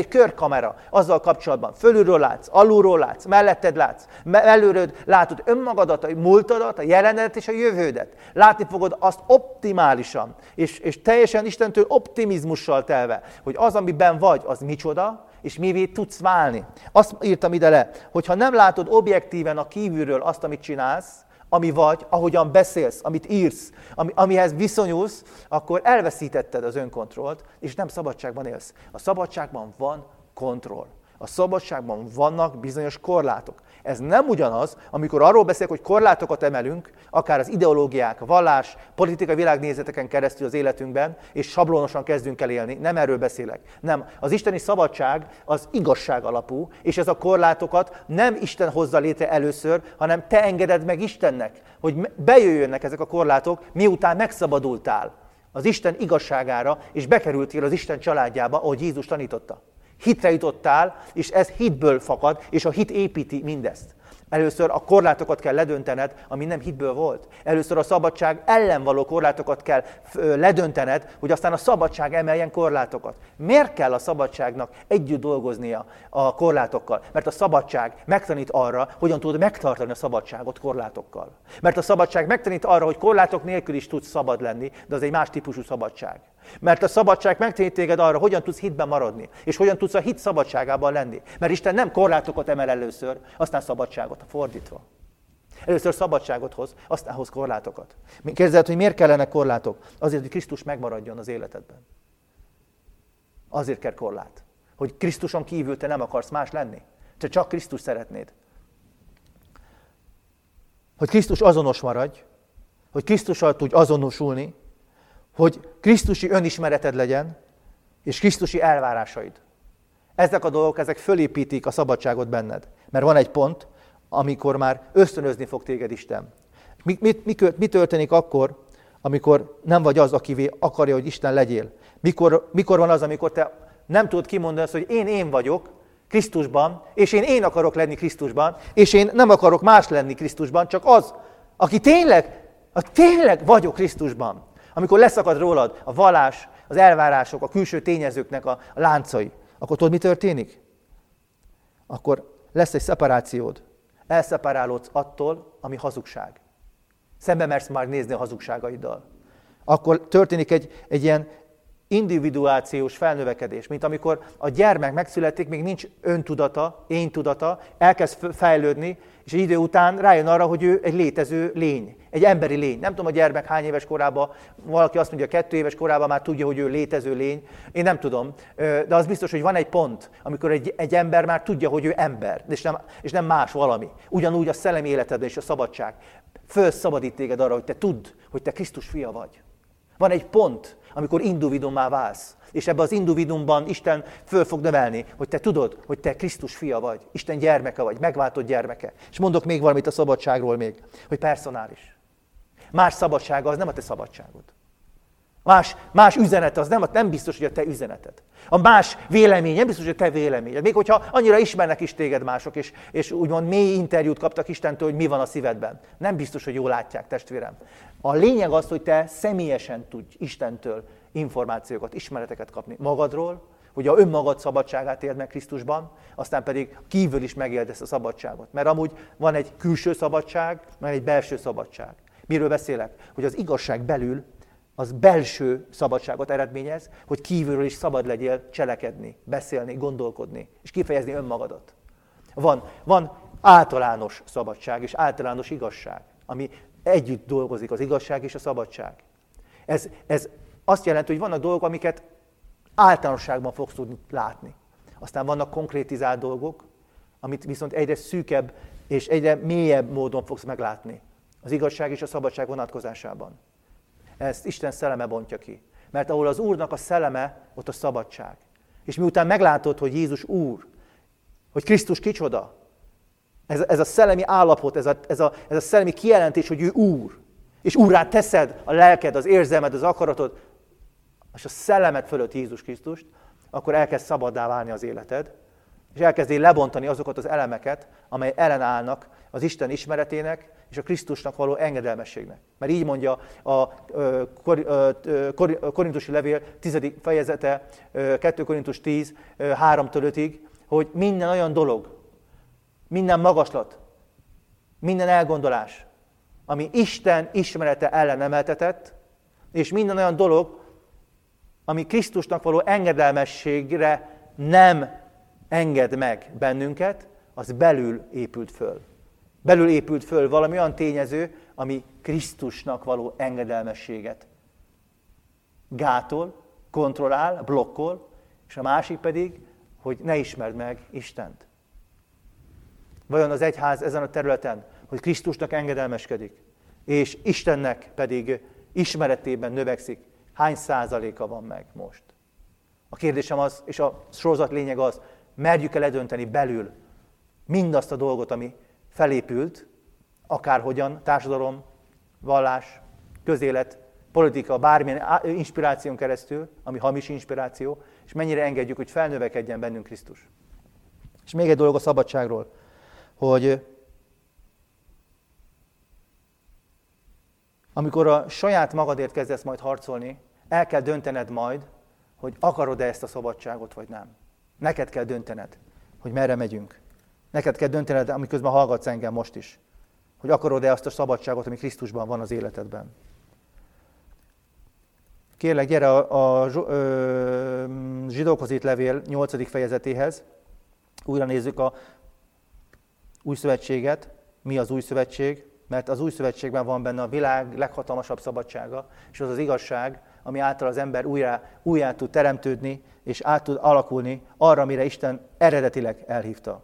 egy körkamera azzal kapcsolatban. Fölülről látsz, alulról látsz, melletted látsz, előről látod önmagadat, a múltadat, a jelenedet és a jövődet. Látni fogod azt optimálisan, és teljesen Istentől optimizmussal telve, hogy az, amiben vagy, az micsoda, és mivé tudsz válni. Azt írtam ide le, hogy ha nem látod objektíven a kívülről azt, amit csinálsz, ami vagy, ahogyan beszélsz, amit írsz, amihez viszonyulsz, akkor elveszítetted az önkontrollt, és nem szabadságban élsz. A szabadságban van kontroll. A szabadságban vannak bizonyos korlátok. Ez nem ugyanaz, amikor arról beszélek, hogy korlátokat emelünk, akár az ideológiák, vallás, politikai világnézeteken keresztül az életünkben, és sablonosan kezdünk el élni. Nem erről beszélek. Nem. Az isteni szabadság az igazság alapú, és ez a korlátokat nem Isten hozza létre először, hanem te engeded meg Istennek, hogy bejöjjönnek ezek a korlátok, miután megszabadultál az Isten igazságára, és bekerültél az Isten családjába, ahogy Jézus tanította. Hitre jutottál, és ez hitből fakad, és a hit építi mindezt. Először a korlátokat kell ledöntened, ami nem hitből volt. Először a szabadság ellen való korlátokat kell ledöntened, hogy aztán a szabadság emeljen korlátokat. Miért kell a szabadságnak együtt dolgoznia a korlátokkal? Mert a szabadság megtanít arra, hogyan tudod megtartani a szabadságot korlátokkal. Mert a szabadság megtanít arra, hogy korlátok nélkül is tudsz szabad lenni, de az egy más típusú szabadság. Mert a szabadság megtanít téged arra, hogyan tudsz hitben maradni, és hogyan tudsz a hit szabadságában lenni. Mert Isten nem korlátokat emel először, aztán szabadságot, fordítva. Először szabadságot hoz, aztán hoz korlátokat. Kérdezed, hogy miért kellene korlátok? Azért, hogy Krisztus megmaradjon az életedben. Azért kell korlát. Hogy Krisztuson kívül te nem akarsz más lenni. Te csak Krisztus szeretnéd. Hogy Krisztus azonos maradj, hogy Krisztussal tudj azonosulni, hogy krisztusi önismereted legyen, és krisztusi elvárásaid. Ezek a dolgok, ezek fölépítik a szabadságot benned. Mert van egy pont, amikor már ösztönözni fog téged Isten. Mi történik akkor, amikor nem vagy az, akivé akarja, hogy Isten legyél? Mikor van az, amikor te nem tudod kimondani azt, hogy én vagyok Krisztusban, és én akarok lenni Krisztusban, és én nem akarok más lenni Krisztusban, csak az, aki tényleg vagyok Krisztusban. Amikor leszakad rólad a vallás, az elvárások, a külső tényezőknek a láncai, akkor tudod, mi történik? Akkor lesz egy szeparációd. Elszeparálódsz attól, ami hazugság. Szembe mersz már nézni a hazugságaiddal. Akkor történik egy ilyen individuációs felnövekedés, mint amikor a gyermek megszületik, még nincs öntudata, én tudata, elkezd fejlődni, és egy idő után rájön arra, hogy ő egy létező lény, egy emberi lény. Nem tudom, a gyermek hány éves korában, valaki azt mondja, 2 éves korában már tudja, hogy ő létező lény. Én nem tudom, de az biztos, hogy van egy pont, amikor egy ember már tudja, hogy ő ember, és nem más valami. Ugyanúgy a szellemi életedben és a szabadság fölszabadít téged arra, hogy te tudd, hogy te Krisztus fia vagy. Van egy pont, amikor individummá válsz, és ebben az individumban Isten föl fog növelni, hogy te tudod, hogy te Krisztus fia vagy, Isten gyermeke vagy, megváltott gyermeke. És mondok még valamit a szabadságról még, hogy personális. Más szabadsága az nem a te szabadságod. Más üzenete az nem biztos, hogy a te üzeneted. A más vélemény nem biztos, hogy a te véleményed. Még hogyha annyira ismernek is téged mások, és úgymond mély interjút kaptak Istentől, hogy mi van a szívedben. Nem biztos, hogy jól látják, testvérem. A lényeg az, hogy te személyesen tudj Istentől információkat, ismereteket kapni magadról, hogy a önmagad szabadságát éld meg Krisztusban, aztán pedig kívül is megéld ezt a szabadságot. Mert amúgy van egy külső szabadság, van egy belső szabadság. Miről beszélek? Hogy az igazság belül az belső szabadságot eredményez, hogy kívülről is szabad legyél cselekedni, beszélni, gondolkodni, és kifejezni önmagadat. Van általános szabadság és általános igazság, ami együtt dolgozik, az igazság és a szabadság. Ez azt jelenti, hogy vannak dolgok, amiket általánosságban fogsz tudni látni. Aztán vannak konkrétizált dolgok, amit viszont egyre szűkebb és egyre mélyebb módon fogsz meglátni. Az igazság és a szabadság vonatkozásában. Ezt Isten szelleme bontja ki. Mert ahol az Úrnak a szelleme, ott a szabadság. És miután meglátod, hogy Jézus Úr, hogy Krisztus kicsoda, ez a szellemi állapot, ez a szellemi kijelentés, hogy ő Úr, és Úrrá teszed a lelked, az érzelmed, az akaratod, és a szellemed fölött Jézus Krisztust, akkor elkezd szabaddá válni az életed, és elkezdél lebontani azokat az elemeket, amely ellenállnak az Isten ismeretének és a Krisztusnak való engedelmességnek. Mert így mondja a Korintusi levél 10. fejezete, 2 Korintus 10, 3-5-ig, hogy minden olyan dolog, minden magaslat, minden elgondolás, ami Isten ismerete ellen emeltetett, és minden olyan dolog, ami Krisztusnak való engedelmességre nem enged meg bennünket, az belül épült föl. Belül épült föl valami olyan tényező, ami Krisztusnak való engedelmességet gátol, kontrollál, blokkol, és a másik pedig, hogy ne ismerd meg Istent. Vajon az egyház ezen a területen, hogy Krisztusnak engedelmeskedik, és Istennek pedig ismeretében növekszik, hány százaléka van meg most? A kérdésem az, és a sorozat lényeg az, merjük-e ledönteni belül mindazt a dolgot, ami felépült, akárhogyan, társadalom, vallás, közélet, politika, bármilyen inspiráción keresztül, ami hamis inspiráció, és mennyire engedjük, hogy felnövekedjen bennünk Krisztus. És még egy dolog a szabadságról, hogy amikor a saját magadért kezdesz majd harcolni, el kell döntened majd, hogy akarod-e ezt a szabadságot, vagy nem. Neked kell döntened, hogy merre megyünk. Neked kell döntened, amiközben hallgatsz engem most is, hogy akarod-e azt a szabadságot, ami Krisztusban van az életedben. Kérlek, gyere a Zsidókhoz írt levél 8. fejezetéhez. Újra nézzük a új szövetséget. Mi az új szövetség? Mert az új szövetségben van benne a világ leghatalmasabb szabadsága, és az az igazság, ami által az ember újjá tud teremtődni, és át tud alakulni arra, amire Isten eredetileg elhívta.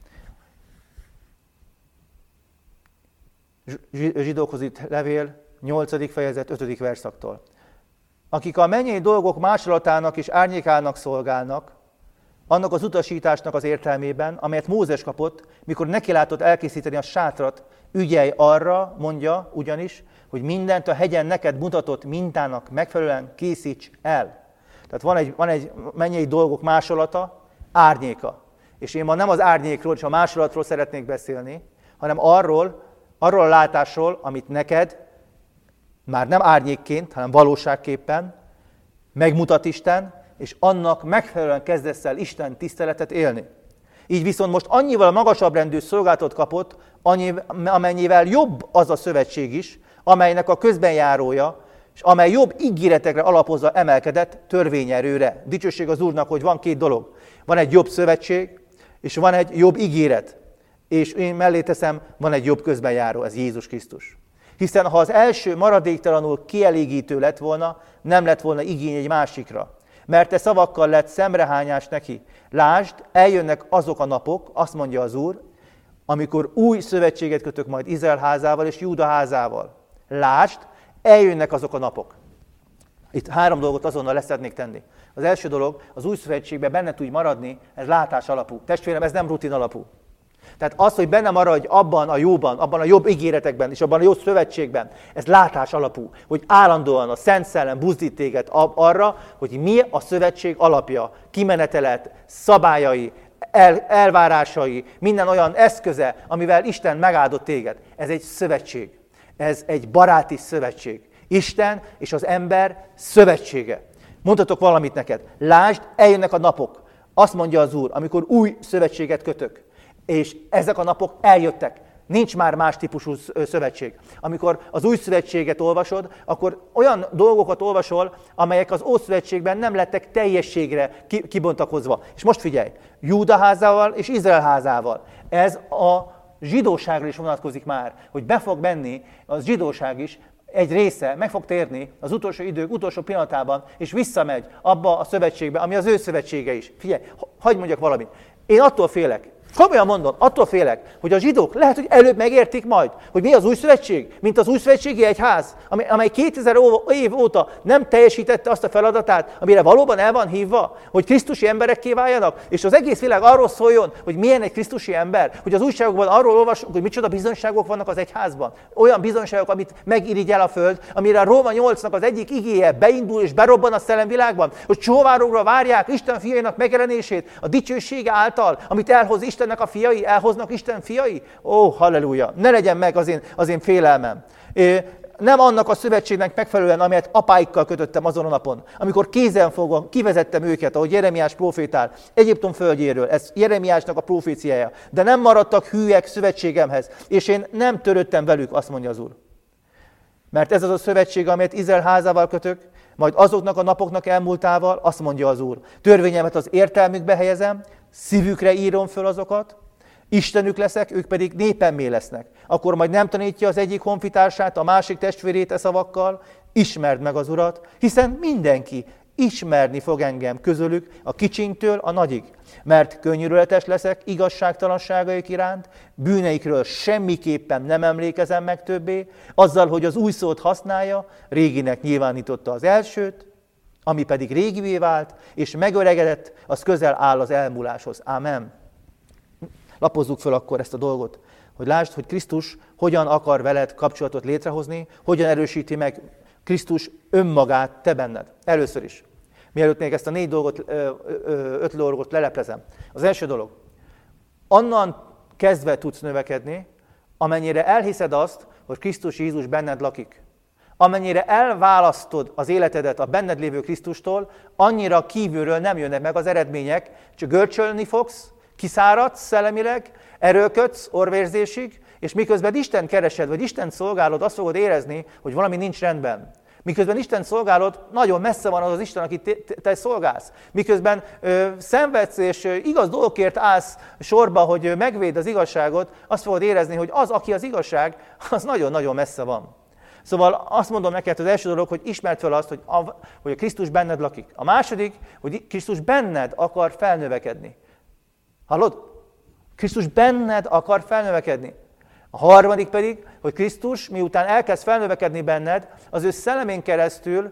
Zsidókhoz írt levél, 8. fejezet, 5. verszaktól. Akik a mennyei dolgok másolatának és árnyékának szolgálnak, annak az utasításnak az értelmében, amelyet Mózes kapott, mikor nekilátott elkészíteni a sátrat, ügyelj arra, mondja ugyanis, hogy mindent a hegyen neked mutatott mintának megfelelően készíts el. Tehát van egy mennyei dolgok másolata, árnyéka. És én ma nem az árnyékról és a másolatról szeretnék beszélni, hanem arról a látásról, amit neked már nem árnyékként, hanem valóságképpen megmutat Isten, és annak megfelelően kezdesz el Isten tiszteletet élni. Így viszont most annyival magasabb rendű szolgálatot kapott, amennyivel jobb az a szövetség is, amelynek a közbenjárója, és amely jobb ígéretekre alapozva emelkedett törvényerőre. Dicsőség az Úrnak, hogy van két dolog. Van egy jobb szövetség, és van egy jobb ígéret. És én mellé teszem, van egy jobb közbenjáró, ez Jézus Krisztus. Hiszen ha az első maradéktalanul kielégítő lett volna, nem lett volna igény egy másikra. Mert te szavakkal lett szemrehányás neki. Lásd, eljönnek azok a napok, azt mondja az Úr, amikor új szövetséget kötök majd Izrael házával és Júda házával. Lásd, eljönnek azok a napok. Itt 3 dolgot azonnal leszeretnék tenni. Az első dolog, az új szövetségben benne tudj maradni, ez látás alapú. Testvérem, ez nem rutin alapú. Tehát az, hogy benne maradj abban a jóban, abban a jobb ígéretekben és abban a jó szövetségben, ez látás alapú, hogy állandóan a Szent Szellem buzdít téged arra, hogy mi a szövetség alapja, kimenetelet, szabályai, elvárásai, minden olyan eszköze, amivel Isten megáldott téged. Ez egy szövetség, ez egy baráti szövetség. Isten és az ember szövetsége. Mondhatok valamit neked, lásd, eljönnek a napok. Azt mondja az Úr, amikor új szövetséget kötök. És ezek a napok eljöttek. Nincs már más típusú szövetség. Amikor az új szövetséget olvasod, akkor olyan dolgokat olvasol, amelyek az Ószövetségben nem lettek teljességre kibontakozva. És most figyelj, Júda házával és Izrael házával. Ez a zsidóságra is vonatkozik már, hogy be fog menni a zsidóság is, egy része meg fog térni az utolsó idők utolsó pillanatában, és visszamegy abba a szövetségbe, ami az ő szövetsége is. Figyelj, hagyd mondjak valamit. Én attól félek, komolyan mondom, attól félek, hogy a zsidók lehet, hogy előbb megértik majd, hogy mi az új szövetség, mint az új szövetségi egyház, amely 2000 év óta nem teljesítette azt a feladatát, amire valóban el van hívva, hogy krisztusi emberekké váljanak, és az egész világ arról szóljon, hogy milyen egy krisztusi ember, hogy az újságokban arról olvasunk, hogy micsoda bizonyságok vannak az egyházban. Olyan bizonyságok, amit megirigyel a föld, amire a Róma 8-nak az egyik igéje beindul és berobban a szellemvilágban, hogy csóvárokra várják Isten fiainak megjelenését, a dicsősége által, amit elhoz Isten Istennek a fiai, elhoznak Isten fiai? Ó, halleluja! Ne legyen meg az én félelmem. Nem annak a szövetségnek megfelelően, amelyet apáikkal kötöttem azon a napon, amikor kézen fogva kivezettem őket, ahogy Jeremiás prófétál, Egyiptom földjéről, ez Jeremiásnak a proféciája, de nem maradtak hűek szövetségemhez, és én nem törődtem velük, azt mondja az Úr. Mert ez az a szövetség, amelyet Izrael házával kötök, majd azoknak a napoknak elmúltával, azt mondja az Úr, törvényemet az értelmükbe helyezem, szívükre írom föl azokat, Istenük leszek, ők pedig népemmé lesznek. Akkor majd nem tanítja az egyik honfitársát, a másik testvérét e szavakkal, ismerd meg az Urat, hiszen mindenki ismerni fog engem közülük, a kicsinktől a nagyig. Mert könnyűrületes leszek igazságtalanságaik iránt, bűneikről semmiképpen nem emlékezem meg többé, azzal, hogy az új szót használja, réginek nyilvánította az elsőt, ami pedig régivé vált, és megöregedett, az közel áll az elmúláshoz. Ámen. Lapozzuk föl akkor ezt a dolgot, hogy lásd, hogy Krisztus hogyan akar veled kapcsolatot létrehozni, hogyan erősíti meg Krisztus önmagát te benned. Először is. Mielőtt még ezt a 5 dolgot leleplezem. Az első dolog. Onnan kezdve tudsz növekedni, amennyire elhiszed azt, hogy Krisztus Jézus benned lakik. Amennyire elválasztod az életedet a benned lévő Krisztustól, annyira kívülről nem jönnek meg az eredmények, csak görcsölni fogsz, kiszáradsz szellemileg, erőlködsz orvérzésig, és miközben Isten keresed, vagy Isten szolgálod, azt fogod érezni, hogy valami nincs rendben. Miközben Isten szolgálod, nagyon messze van az az Isten, akit te szolgálsz. Miközben szenvedsz és igaz dolgokért állsz sorba, hogy megvédd az igazságot, azt fogod érezni, hogy az, aki az igazság, az nagyon-nagyon messze van. Szóval azt mondom neked, az első dolog, hogy ismerd fel azt, hogy a Krisztus benned lakik. A második, hogy Krisztus benned akar felnövekedni. Hallod? Krisztus benned akar felnövekedni. A harmadik pedig, hogy Krisztus, miután elkezd felnövekedni benned, az ő szellemén keresztül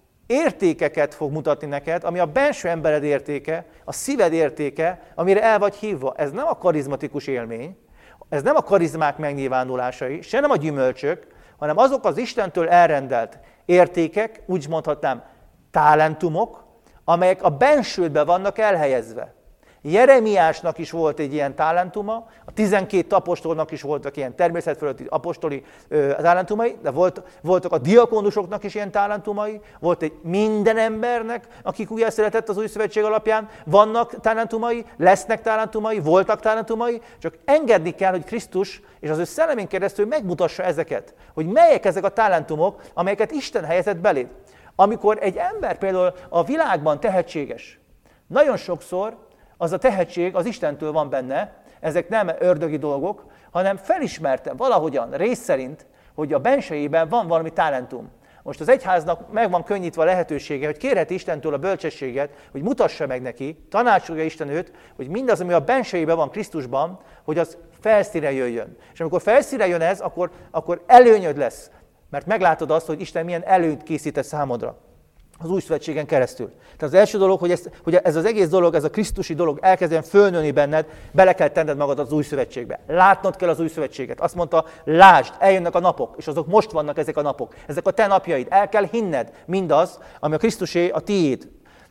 értékeket fog mutatni neked, ami a belső embered értéke, a szíved értéke, amire el vagy hívva. Ez nem a karizmatikus élmény, ez nem a karizmák megnyilvánulásai, se nem a gyümölcsök, hanem azok az Istentől elrendelt értékek, úgy mondhatnám, talentumok, amelyek a bensődbe vannak elhelyezve. Jeremiásnak is volt egy ilyen talentuma, a 12 apostolnak is voltak ilyen természetfölötti apostoli talentumai, de voltak a diakónusoknak is ilyen talentumai, volt egy minden embernek, akik újjászületett az új szövetség alapján, vannak talentumai, lesznek talentumai, voltak talentumai, csak engedni kell, hogy Krisztus és az ő szellemén keresztül megmutassa ezeket, hogy melyek ezek a talentumok, amelyeket Isten helyezett beléd. Amikor egy ember például a világban tehetséges, nagyon sokszor az a tehetség az Istentől van benne, ezek nem ördögi dolgok, hanem felismertem valahogyan, rész szerint, hogy a bensejében van valami talentum. Most az egyháznak meg van könnyítve a lehetősége, hogy kérheti Istentől a bölcsességet, hogy mutassa meg neki, tanácsolja Isten őt, hogy mindaz, ami a bensejében van Krisztusban, hogy az felszínre jöjjön. És amikor felszínre jön ez, akkor előnyöd lesz, mert meglátod azt, hogy Isten milyen előnyt készített számodra. Az új szövetségen keresztül. Tehát az első dolog, hogy ez az egész dolog, ez a krisztusi dolog elkezdjen fölnőni benned, bele kell tenned magad az új szövetségbe. Látnod kell az új szövetséget. Azt mondta, lásd, eljönnek a napok, és azok most vannak ezek a napok. Ezek a te napjaid. El kell hinned mindaz, ami a Krisztusé, a tiéd.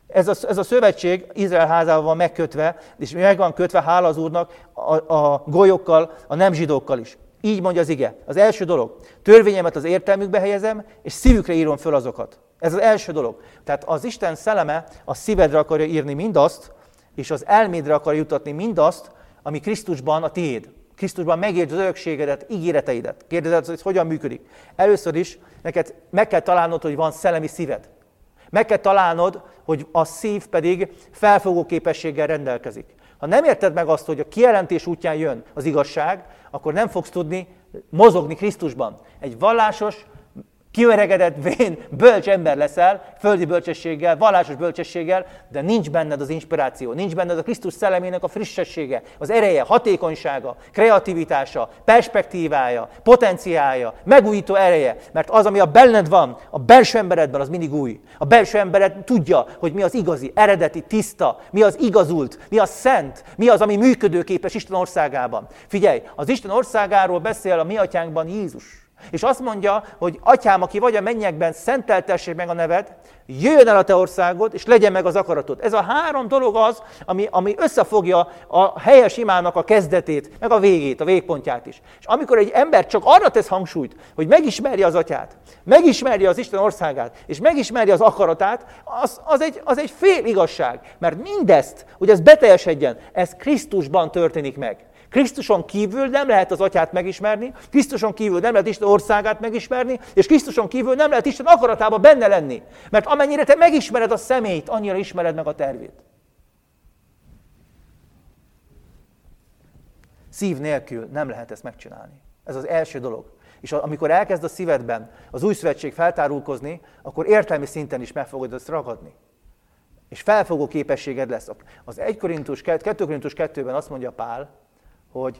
Ez a szövetség Izrael házával van megkötve, és meg van kötve, hála az Úrnak, a golyokkal, a nem zsidókkal is. Így mondja az ige. Az első dolog, törvényemet az értelmükbe helyezem, és szívükre írom föl azokat. Ez az első dolog. Tehát az Isten szelleme a szívedre akarja írni mindazt, és az elmédre akarja jutatni mindazt, ami Krisztusban a tiéd. Krisztusban megértsd az örökségedet, ígéreteidet. Kérdezed, hogy ez hogyan működik. Először is neked meg kell találnod, hogy van szellemi szíved. Meg kell találnod, hogy a szív pedig felfogó képességgel rendelkezik. Ha nem érted meg azt, hogy a kijelentés útján jön az igazság, akkor nem fogsz tudni mozogni Krisztusban. Egy vallásos, kiöregedett, vén, bölcs ember leszel, földi bölcsességgel, vallásos bölcsességgel, de nincs benned az inspiráció, nincs benned a Krisztus szellemének a frissessége, az ereje, hatékonysága, kreativitása, perspektívája, potenciálja, megújító ereje, mert az, ami a benned van, a belső emberedben, az mindig új. A belső embered tudja, hogy mi az igazi, eredeti, tiszta, mi az igazult, mi az szent, mi az, ami működőképes Isten országában. Figyelj, az Isten országáról beszél a mi atyánkban Jézus. És azt mondja, hogy Atyám, aki vagy a mennyekben, szenteltessék meg a neved, jöjjön el a te országod, és legyen meg az akaratod. Ez a 3 dolog az, ami összefogja a helyes imának a kezdetét, meg a végét, a végpontját is. És amikor egy ember csak arra tesz hangsúlyt, hogy megismerje az Atyát, megismerje az Isten országát, és megismerje az akaratát, az egy fél igazság. Mert mindezt, hogy ez beteljesedjen, ez Krisztusban történik meg. Krisztuson kívül nem lehet az Atyát megismerni, Krisztuson kívül nem lehet Isten országát megismerni, és Krisztuson kívül nem lehet Isten akaratában benne lenni. Mert amennyire te megismered a személyt, annyira ismered meg a tervét. Szív nélkül nem lehet ezt megcsinálni. Ez az első dolog. És amikor elkezd a szívedben az új szövetség feltárulkozni, akkor értelmi szinten is meg fogod ezt ragadni. És felfogó képességed lesz. Az 2 Korintus 2-ben azt mondja Pál, hogy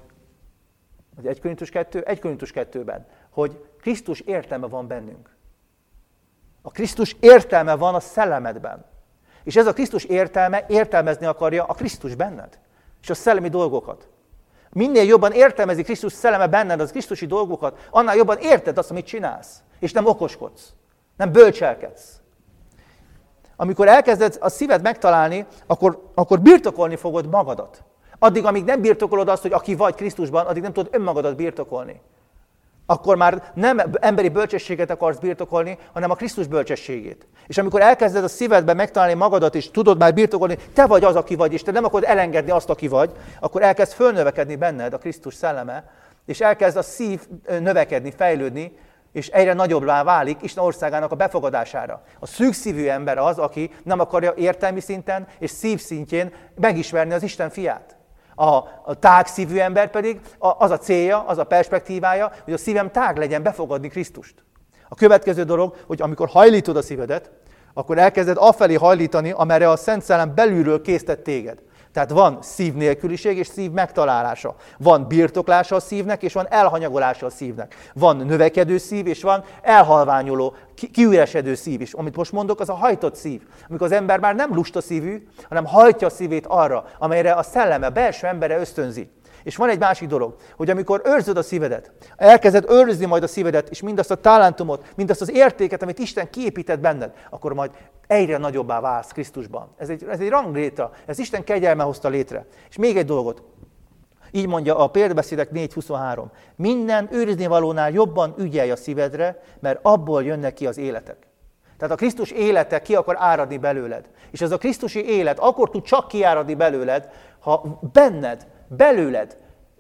1 Korintus 2-ben, hogy Krisztus értelme van bennünk. A Krisztus értelme van a szellemedben. És ez a Krisztus értelme értelmezni akarja a Krisztus benned. És a szellemi dolgokat. Minél jobban értelmezi Krisztus szelleme benned az Krisztusi dolgokat, annál jobban érted azt, amit csinálsz. És nem okoskodsz. Nem bölcselkedsz. Amikor elkezded a szíved megtalálni, akkor birtokolni fogod magadat. Addig, amíg nem birtokolod azt, hogy aki vagy Krisztusban, addig nem tudod önmagadat birtokolni. Akkor már nem emberi bölcsességet akarsz birtokolni, hanem a Krisztus bölcsességét. És amikor elkezded a szívedben megtalálni magadat, és tudod már birtokolni, te vagy az, aki vagy, és te nem akarod elengedni azt, aki vagy, akkor elkezd fölnövekedni benned a Krisztus szelleme, és elkezd a szív növekedni, fejlődni, és egyre nagyobbá válik Isten országának a befogadására. A szűkszívű ember az, aki nem akarja értelmi szinten és szív szintjén megismerni az Isten fiát. A tágszívű ember pedig az a célja, az a perspektívája, hogy a szívem tág legyen befogadni Krisztust. A következő dolog, hogy amikor hajlítod a szívedet, akkor elkezded afelé hajlítani, amerre a Szent Szellem belülről késztet téged. Tehát van szív nélküliség és szív megtalálása. Van birtoklása a szívnek, és van elhanyagolása a szívnek. Van növekedő szív, és van elhalványuló, kiüresedő szív is. Amit most mondok, az a hajtott szív. Amikor az ember már nem lusta szívű, hanem hajtja a szívét arra, amelyre a szelleme, a belső embere ösztönzi. És van egy másik dolog, hogy amikor őrzöd a szívedet, elkezded őrizni majd a szívedet, és mindazt a talentumot, mindazt az értéket, amit Isten kiépített benned, akkor majd egyre nagyobbá válsz Krisztusban. Ez egy ranglétra, ez Isten kegyelme hozta létre. És még egy dolgot, így mondja a Példabeszédek 4.23. Minden őrizni valónál jobban ügyelj a szívedre, mert abból jönnek ki az életek. Tehát a Krisztus élete ki akar áradni belőled. És ez a krisztusi élet akkor tud csak kiáradni belőled, ha benned, belőled,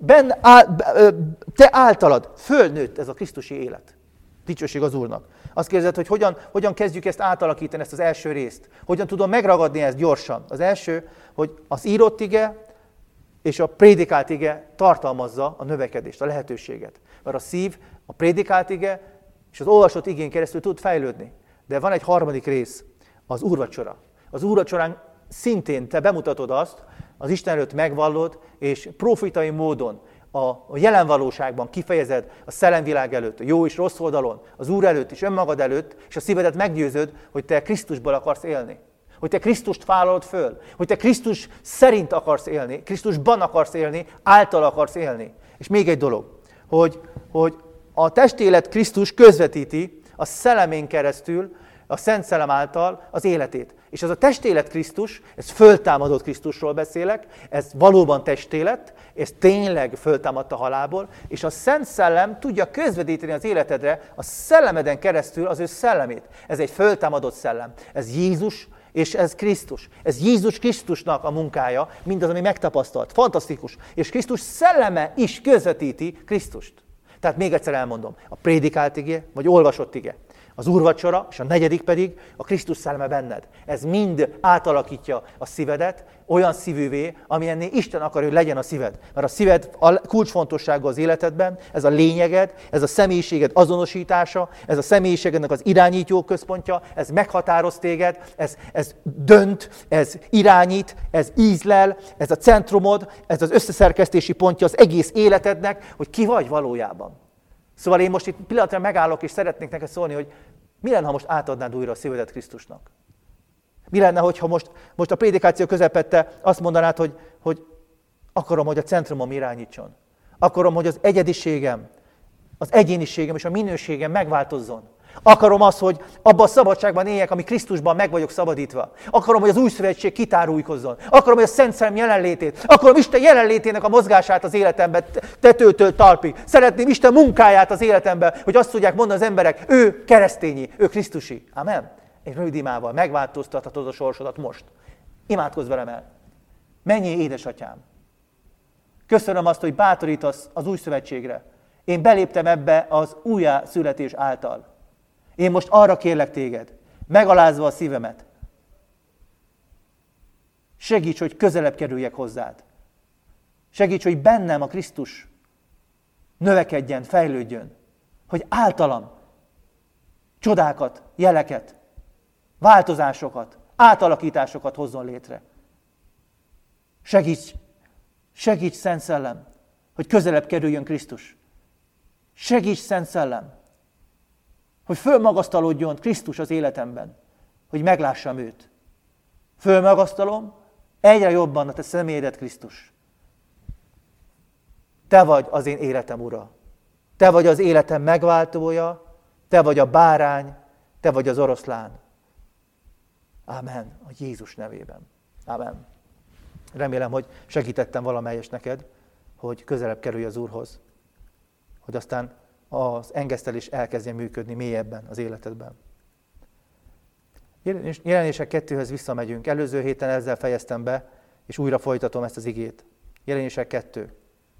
te általad fölnőtt ez a krisztusi élet. Dicsőség az Úrnak. Azt kérdezed, hogy hogyan kezdjük ezt átalakítani, ezt az első részt. Hogyan tudom megragadni ezt gyorsan. Az első, hogy az írott ige és a prédikált ige tartalmazza a növekedést, a lehetőséget. Mert a szív, a prédikált ige és az olvasott igén keresztül tud fejlődni. De van egy harmadik rész, az úrvacsora. Az úrvacsorán szintén te bemutatod azt, az Isten előtt megvallod, és profitai módon a jelen valóságban kifejezed a szellemvilág előtt, a jó és rossz oldalon, az Úr előtt és önmagad előtt, és a szívedet meggyőzöd, hogy te Krisztusból akarsz élni. Hogy te Krisztust vállalod föl. Hogy te Krisztus szerint akarsz élni, Krisztusban akarsz élni, által akarsz élni. És még egy dolog, hogy a testélet Krisztus közvetíti a szellemén keresztül, a Szent Szellem által az életét. És ez a testélet Krisztus, ez föltámadott Krisztusról beszélek, ez valóban testélet, ez tényleg föltámadt a halálból, és a Szent Szellem tudja közvetíteni az életedre a szellemeden keresztül az ő szellemét. Ez egy föltámadott szellem. Ez Jézus és ez Krisztus. Ez Jézus Krisztusnak a munkája, mindaz, ami megtapasztalt. Fantasztikus. És Krisztus szelleme is közvetíti Krisztust. Tehát még egyszer elmondom, a prédikált ige, vagy olvasott ige. Az úrvacsora, és a negyedik pedig a Krisztus szelleme benned. Ez mind átalakítja a szívedet olyan szívűvé, amilyenné Isten akar, hogy legyen a szíved. Mert a szíved a kulcsfontosságú az életedben, ez a lényeged, ez a személyiséged azonosítása, ez a személyiségednek az irányító központja, ez meghatároz téged, ez dönt, ez irányít, ez ízlel, ez a centrumod, ez az összeszerkesztési pontja az egész életednek, hogy ki vagy valójában. Szóval én most itt pillanatra megállok, és szeretnék neked szólni, hogy mi lenne, ha most átadnád újra a szívedet Krisztusnak? Mi lenne, hogyha most a prédikáció közepette azt mondanád, hogy akarom, hogy a centrumom irányítson. Akarom, hogy az egyediségem, az egyéniségem és a minőségem megváltozzon. Akarom azt, hogy abban a szabadságban éljek, ami Krisztusban meg vagyok szabadítva. Akarom, hogy az új szövetség kitárulkozzon. Akarom, hogy a Szent Szellem jelenlétét. Akarom Isten jelenlétének a mozgását az életemben tetőtől talpig. Szeretném Isten munkáját az életemben, hogy azt tudják mondani az emberek, ő keresztényi, ő krisztusi. Amen. Egy rövid imával megváltoztathatod a sorsodat most. Imádkozz velem el. Menjél, édesatyám. Köszönöm azt, hogy bátorítasz az új szövetségre. Én beléptem ebbe az újjászületés által. Én most arra kérlek téged, megalázva a szívemet, segíts, hogy közelebb kerüljek hozzád. Segíts, hogy bennem a Krisztus növekedjen, fejlődjön. Hogy általam csodákat, jeleket, változásokat, átalakításokat hozzon létre. Segíts, Szent Szellem, hogy közelebb kerüljön Krisztus. Segíts, Szent Szellem, hogy fölmagasztalódjon Krisztus az életemben, hogy meglássam őt. Fölmagasztalom egyre jobban a te személyedet, Krisztus. Te vagy az én életem ura. Te vagy az életem megváltója, te vagy a bárány, te vagy az oroszlán. Ámen. A Jézus nevében. Ámen. Remélem, hogy segítettem valamelyes neked, hogy közelebb kerülj az Úrhoz. Hogy aztán az engesztelés elkezdjen működni mélyebben az életedben. Jelenések 2-höz visszamegyünk. Előző héten ezzel fejeztem be, és újra folytatom ezt az igét. Jelenések 2.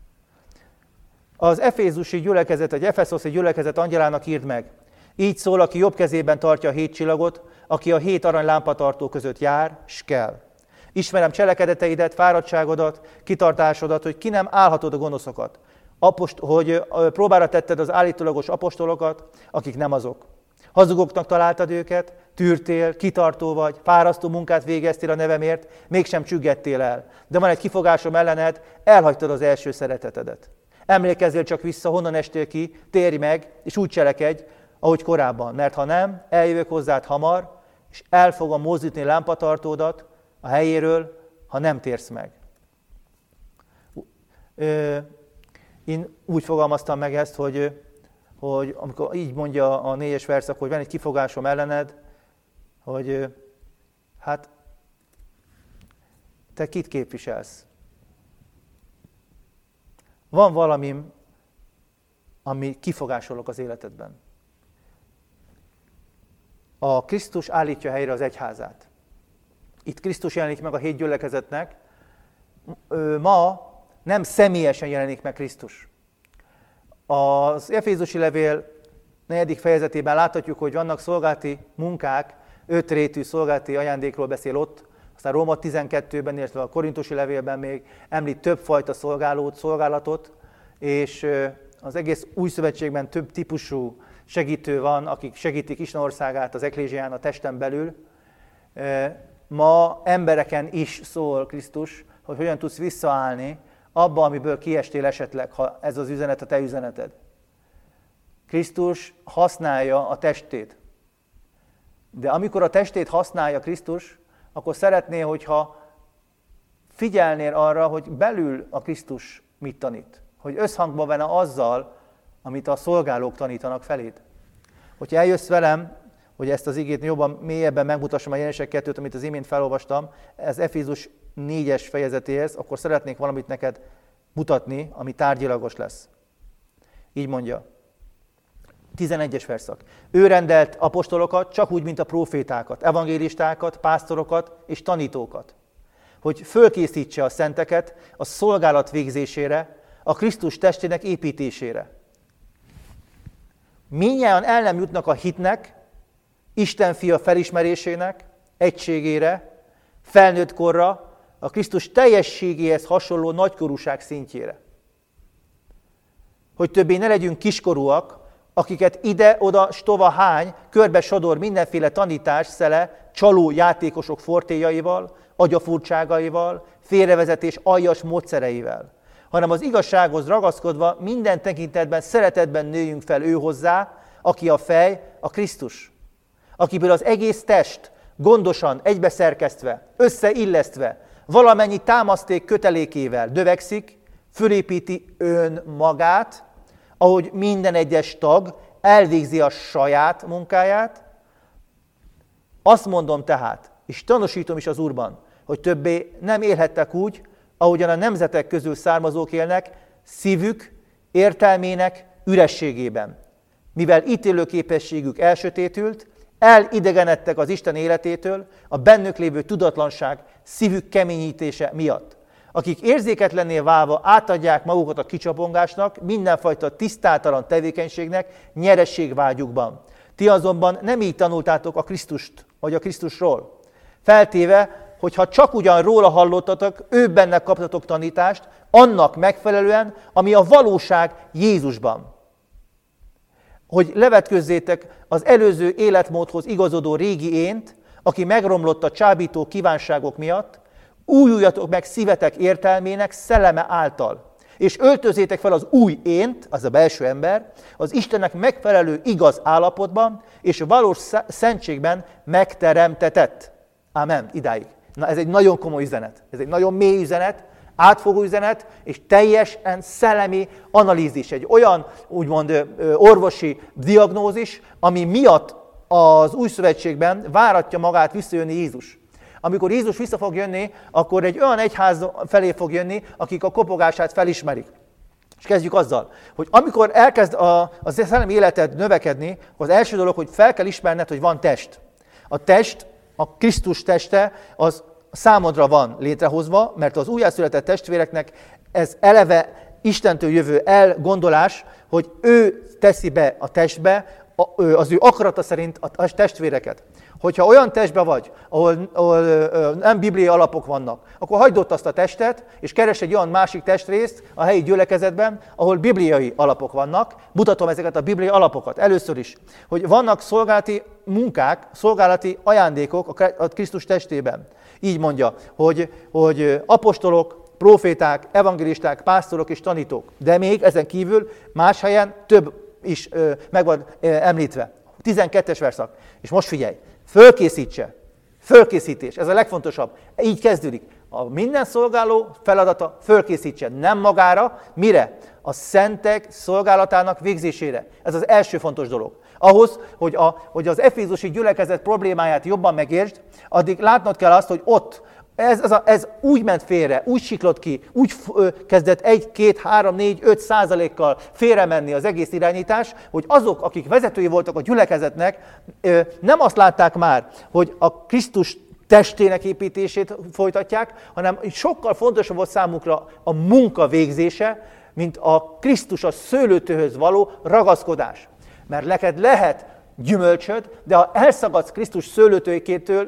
Az efézusi gyülekezet, vagy efeszoszi gyülekezet angyalának írd meg. Így szól, aki jobb kezében tartja a 7 csillagot, aki a 7 arany lámpatartó között jár, s kell. Ismerem cselekedeteidet, fáradtságodat, kitartásodat, hogy ki nem állhatod a gonoszokat. Hogy próbára tetted az állítólagos apostolokat, akik nem azok. Hazugoknak találtad őket, tűrtél, kitartó vagy, fárasztó munkát végeztél a nevemért, mégsem csüggettél el. De van egy kifogásom ellened, elhagytad az első szeretetedet. Emlékezzél csak vissza, honnan estél ki, térj meg, és úgy cselekedj, ahogy korábban. Mert ha nem, eljövök hozzád hamar, és el fogom mozdítani lámpatartódat a helyéről, ha nem térsz meg. Én úgy fogalmaztam meg ezt, hogy amikor így mondja a 4-es verszak, hogy van egy kifogásom ellened, hogy hát te kit képviselsz? Van valamim, ami kifogásolok az életedben. A Krisztus állítja helyre az egyházát. Itt Krisztus jelenik meg a 7 gyülekezetnek. Ma nem személyesen jelenik meg Krisztus. Az Efézusi levél 4. fejezetében láthatjuk, hogy vannak szolgálati munkák, 5 rétű szolgálati ajándékról beszél ott, aztán Róma 12-ben, illetve a Korintusi levélben még említ többfajta szolgálatot, és az egész új szövetségben több típusú segítő van, akik segítik Isten országát az eklézsián, a testen belül. Ma embereken is szól Krisztus, hogy hogyan tudsz visszaállni abba, amiből kiestél esetleg, ha ez az üzenet a te üzeneted. Krisztus használja a testét. De amikor a testét használja Krisztus, akkor szeretné, hogyha figyelnél arra, hogy belül a Krisztus mit tanít. Hogy összhangban van azzal, amit a szolgálók tanítanak feléd. Hogyha eljössz velem, hogy ezt az igét jobban, mélyebben megmutassam a Jelenések 2-t, amit az imént felolvastam, ez Efézus 4-es fejezetéhez, akkor szeretnék valamit neked mutatni, ami tárgyilagos lesz. Így mondja. 11-es verszak. Ő rendelt apostolokat, csak úgy, mint a prófétákat, evangélistákat, pásztorokat és tanítókat, hogy fölkészítse a szenteket a szolgálat végzésére, a Krisztus testének építésére. Mindnyájan el nem jutnak a hitnek, Isten fia felismerésének, egységére, felnőtt korra, a Krisztus teljességéhez hasonló nagykorúság szintjére. Hogy többé ne legyünk kiskorúak, akiket ide-oda stova hány, körbe sodor mindenféle tanítás szele, csaló játékosok fortéjaival, agyafurtságaival, félrevezetés aljas módszereivel, hanem az igazsághoz ragaszkodva minden tekintetben, szeretetben nőjünk fel ő hozzá, aki a fej, a Krisztus, akiből az egész test gondosan egybeszerkesztve, összeillesztve, valamennyi támaszték kötelékével növekszik, fölépíti önmagát, ahogy minden egyes tag elvégzi a saját munkáját. Azt mondom tehát, és tanúsítom is az Úrban, hogy többé nem élhettek úgy, ahogyan a nemzetek közül származók élnek, szívük, értelmének ürességében. Mivel ítélőképességük elsötétült, elidegenedtek az Isten életétől, a bennük lévő tudatlanság szívük keményítése miatt. Akik érzéketlenné válva átadják magukat a kicsapongásnak, mindenfajta tisztátalan tevékenységnek, nyerességvágyukban. Ti azonban nem így tanultátok a Krisztust, vagy a Krisztusról. Feltéve, hogyha csak ugyan róla hallottatok, ő benne kaptatok tanítást, annak megfelelően, ami a valóság Jézusban. Hogy levetközzétek az előző életmódhoz igazodó régi ént, aki megromlott a csábító kívánságok miatt, újuljatok meg szívetek értelmének szelleme által, és öltözétek fel az új ént, az a belső ember, az Istennek megfelelő igaz állapotban, és valós szentségben megteremtetett. Ámen, idáig. Na ez egy nagyon komoly üzenet, ez egy nagyon mély üzenet, átfogó üzenet, és teljesen szellemi analízis. Egy olyan, úgymond orvosi diagnózis, ami miatt az új szövetségben váratja magát visszajönni Jézus. Amikor Jézus vissza fog jönni, akkor egy olyan egyház felé fog jönni, akik a kopogását felismerik. És kezdjük azzal, hogy amikor elkezd a szellemi életed növekedni, az első dolog, hogy fel kell ismerned, hogy van test. A test, a Krisztus teste, az számodra van létrehozva, mert az újjászületett testvéreknek ez eleve Istentől jövő elgondolás, hogy ő teszi be a testbe az ő akarata szerint a testvéreket. Hogyha olyan testben vagy, ahol nem bibliai alapok vannak, akkor hagyd ott azt a testet, és keres egy olyan másik testrészt a helyi gyülekezetben, ahol bibliai alapok vannak. Mutatom ezeket a bibliai alapokat. Először is, hogy vannak szolgálati munkák, szolgálati ajándékok a Krisztus testében. Így mondja, hogy apostolok, proféták, evangélisták, pásztorok és tanítók. De még ezen kívül más helyen több is meg van említve. 12-es verszak. És most figyelj! Fölkészítés, ez a legfontosabb. Így kezdődik. A minden szolgáló feladata fölkészítse, nem magára, mire? A szentek szolgálatának végzésére. Ez az első fontos dolog. Ahhoz, hogy az efézusi gyülekezet problémáját jobban megértsd, addig látnod kell azt, hogy ott ez úgy ment félre, úgy siklott ki, úgy kezdett 1, 2, 3, 4, 5% félre menni az egész irányítás, hogy azok, akik vezetői voltak a gyülekezetnek, nem azt látták már, hogy a Krisztus testének építését folytatják, hanem sokkal fontosabb volt számukra a munka végzése, mint a Krisztus a szőlőtőhöz való ragaszkodás. Mert neked lehet gyümölcsöd, de ha elszagadsz Krisztus szőlőtőjétől,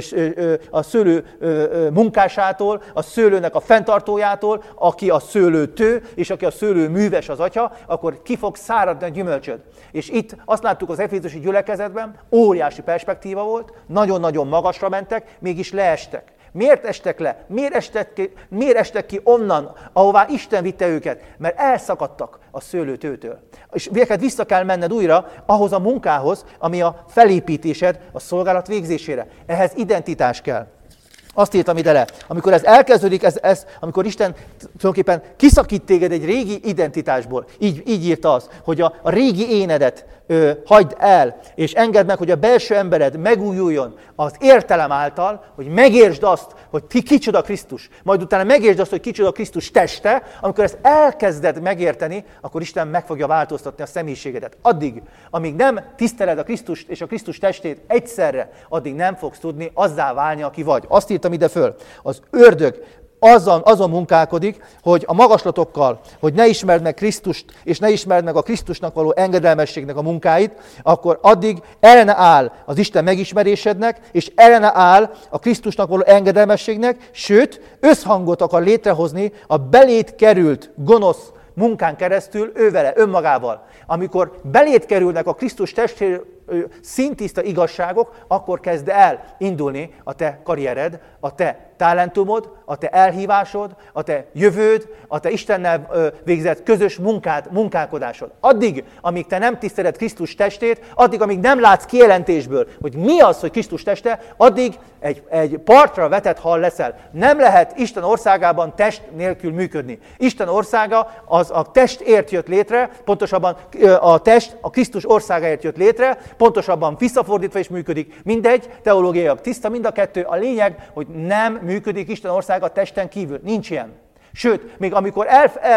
a szőlő munkásától, a szőlőnek a fenntartójától, aki a szőlőtő, és aki a szőlő műves az atya, akkor ki fog száradni a gyümölcsöd. És itt azt láttuk az efézusi gyülekezetben, óriási perspektíva volt, nagyon-nagyon magasra mentek, mégis leestek. Miért estek le? Miért estek ki onnan, ahová Isten vitte őket? Mert elszakadtak a szőlőtőtől. És neked vissza kell menned újra ahhoz a munkához, ami a felépítésed, a szolgálat végzésére. Ehhez identitás kell. Azt írtam ide le. Amikor ez elkezdődik, amikor Isten tulajdonképpen kiszakít téged egy régi identitásból, így írta az, hogy a régi énedet hagyd el, és engedd meg, hogy a belső embered megújuljon az értelem által, hogy megértsd azt, hogy kicsoda Krisztus, majd utána megértsd azt, hogy kicsoda Krisztus teste. Amikor ezt elkezded megérteni, akkor Isten meg fogja változtatni a személyiségedet. Addig, amíg nem tiszteled a Krisztust és a Krisztus testét egyszerre, addig nem fogsz tudni azzá válni, aki vagy. Azt írtam ide föl. Az ördög azon munkálkodik, hogy a magaslatokkal, hogy ne ismerd meg Krisztust, és ne ismerd meg a Krisztusnak való engedelmességnek a munkáit, akkor addig ellene áll az Isten megismerésednek, és ellene áll a Krisztusnak való engedelmességnek, sőt, összhangot akar létrehozni a belét került gonosz munkán keresztül ővele, önmagával. Amikor belét kerülnek a Krisztus szintiszta igazságok, akkor kezd el indulni a te karriered, a te talentumod, a te elhívásod, a te jövőd, a te Istennel végzett közös munkálkodásod. Addig, amíg te nem tiszteled Krisztus testét, addig, amíg nem látsz kijelentésből, hogy mi az, hogy Krisztus teste, addig egy partra vetett hal leszel. Nem lehet Isten országában test nélkül működni. Isten országa az a testért jött létre, pontosabban a test a Krisztus országáért jött létre, pontosabban visszafordítva is működik. Mindegy, teológiailag tiszta mind a kettő. A lényeg, hogy nem működik Isten országa testen kívül. Nincs ilyen. Sőt, még amikor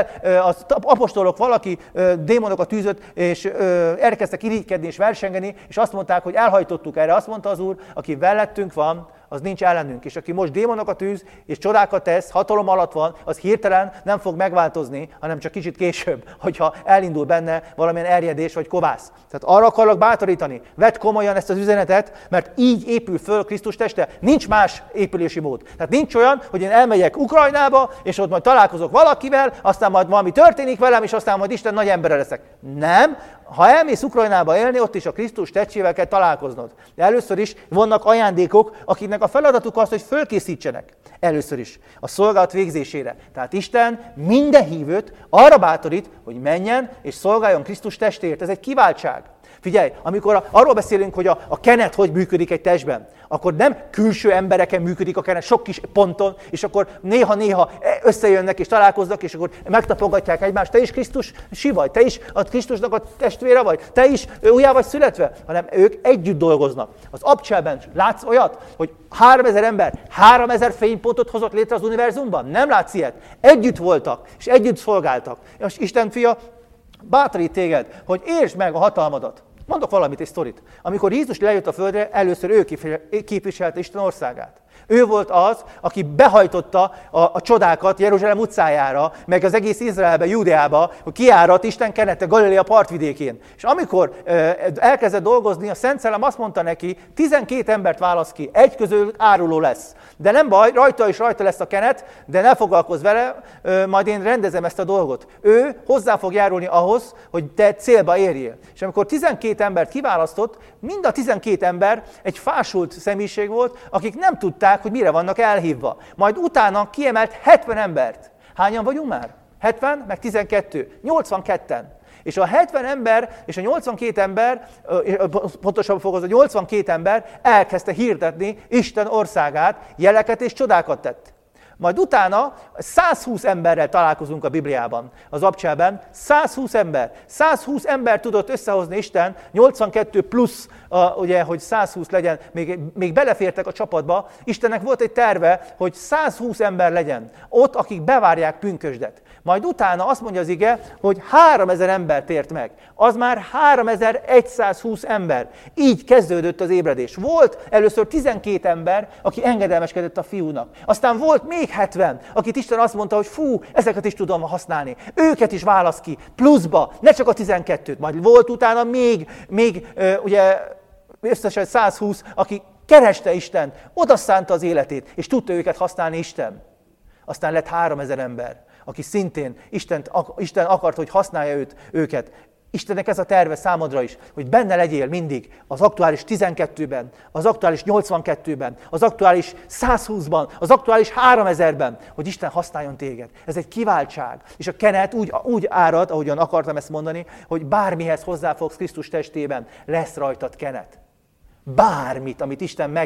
az apostolok valaki démonokat tűzött, és elkezdtek irigykedni és versengeni, és azt mondták, hogy elhajtottuk erre, azt mondta az Úr, aki vellettünk van, az nincs ellenünk. És aki most démonokat tűz, és csodákat tesz, hatalom alatt van, az hirtelen nem fog megváltozni, hanem csak kicsit később, hogyha elindul benne valamilyen erjedés vagy kovász. Tehát arra akarlak bátorítani, vedd komolyan ezt az üzenetet, mert így épül föl Krisztus teste. Nincs más épülési mód. Tehát nincs olyan, hogy én elmegyek Ukrajnába, és ott majd találkozok valakivel, aztán majd valami történik velem, és aztán majd Isten nagy embere leszek. Nem. Ha elmész Ukrajnába élni, ott is a Krisztus testével kell találkoznod. De először is vannak ajándékok, akiknek a feladatuk az, hogy fölkészítsenek. Először is a szolgálat végzésére. Tehát Isten minden hívőt arra bátorít, hogy menjen és szolgáljon Krisztus testéért. Ez egy kiváltság. Figyelj, amikor arról beszélünk, hogy a kenet hogy működik egy testben, akkor nem külső embereken működik a kenet, sok kis ponton, és akkor néha-néha összejönnek és találkoznak, és akkor megtapogatják egymást. Te is Krisztus vagy, te is a Krisztusnak a testvére vagy, te is újjá vagy születve, hanem ők együtt dolgoznak. Az Abcselben látsz olyat, hogy 3000 ember 3000 fénypontot hozott létre az univerzumban? Nem látsz ilyet? Együtt voltak, és együtt szolgáltak. És Isten fia bátorít téged, hogy értsd meg a hatalmadat. Mondok valamit, egy sztorit. Amikor Jézus lejött a földre, először ő képviselte Isten országát. Ő volt az, aki behajtotta a csodákat Jeruzsálem utcájára, meg az egész Izraelbe, Júdeába, hogy kiáradt Isten kenete Galilea partvidékén. És amikor elkezdett dolgozni, a Szent Szellem azt mondta neki, 12 embert válasz ki, egy közül áruló lesz. De nem baj, rajta lesz a kenet, de ne foglalkozz vele, majd én rendezem ezt a dolgot. Ő hozzá fog járulni ahhoz, hogy te célba érjél. És amikor 12 embert kiválasztott, mind a 12 ember egy fásult személyiség volt, akik nem tudták, hogy mire vannak elhívva. Majd utána kiemelt 70 embert. Hányan vagyunk már? 70, meg 12. 82-en. És a 70 ember és a 82 ember, pontosabban fogod, a 82 ember elkezdte hirdetni Isten országát, jeleket és csodákat tett. Majd utána 120 emberrel találkozunk a Bibliában, az Abcselben. 120 ember. 120 ember tudott összehozni Isten, 82 plusz, ugye, hogy 120 legyen, még belefértek a csapatba. Istennek volt egy terve, hogy 120 ember legyen. Ott, akik bevárják pünkösdet. Majd utána azt mondja az ige, hogy 3000 ember tért meg. Az már 3120 ember. Így kezdődött az ébredés. Volt először 12 ember, aki engedelmeskedett a fiúnak. Aztán volt még 70, akit Isten azt mondta, hogy fú, ezeket is tudom használni. Őket is válasz ki, pluszba, ne csak a 12-t. Majd volt utána még ugye összesen 120, aki kereste Istent, odaszánta az életét, és tudta őket használni Isten. Aztán lett 3000 ember, aki szintén Isten akart, hogy használja őket. Istennek ez a terve számodra is, hogy benne legyél mindig az aktuális 12-ben, az aktuális 82-ben, az aktuális 120-ban, az aktuális 3000-ben, hogy Isten használjon téged. Ez egy kiváltság. És a kenet úgy árad, ahogyan akartam ezt mondani, hogy bármihez hozzáfogsz Krisztus testében, lesz rajtad kenet. Bármit, amit Isten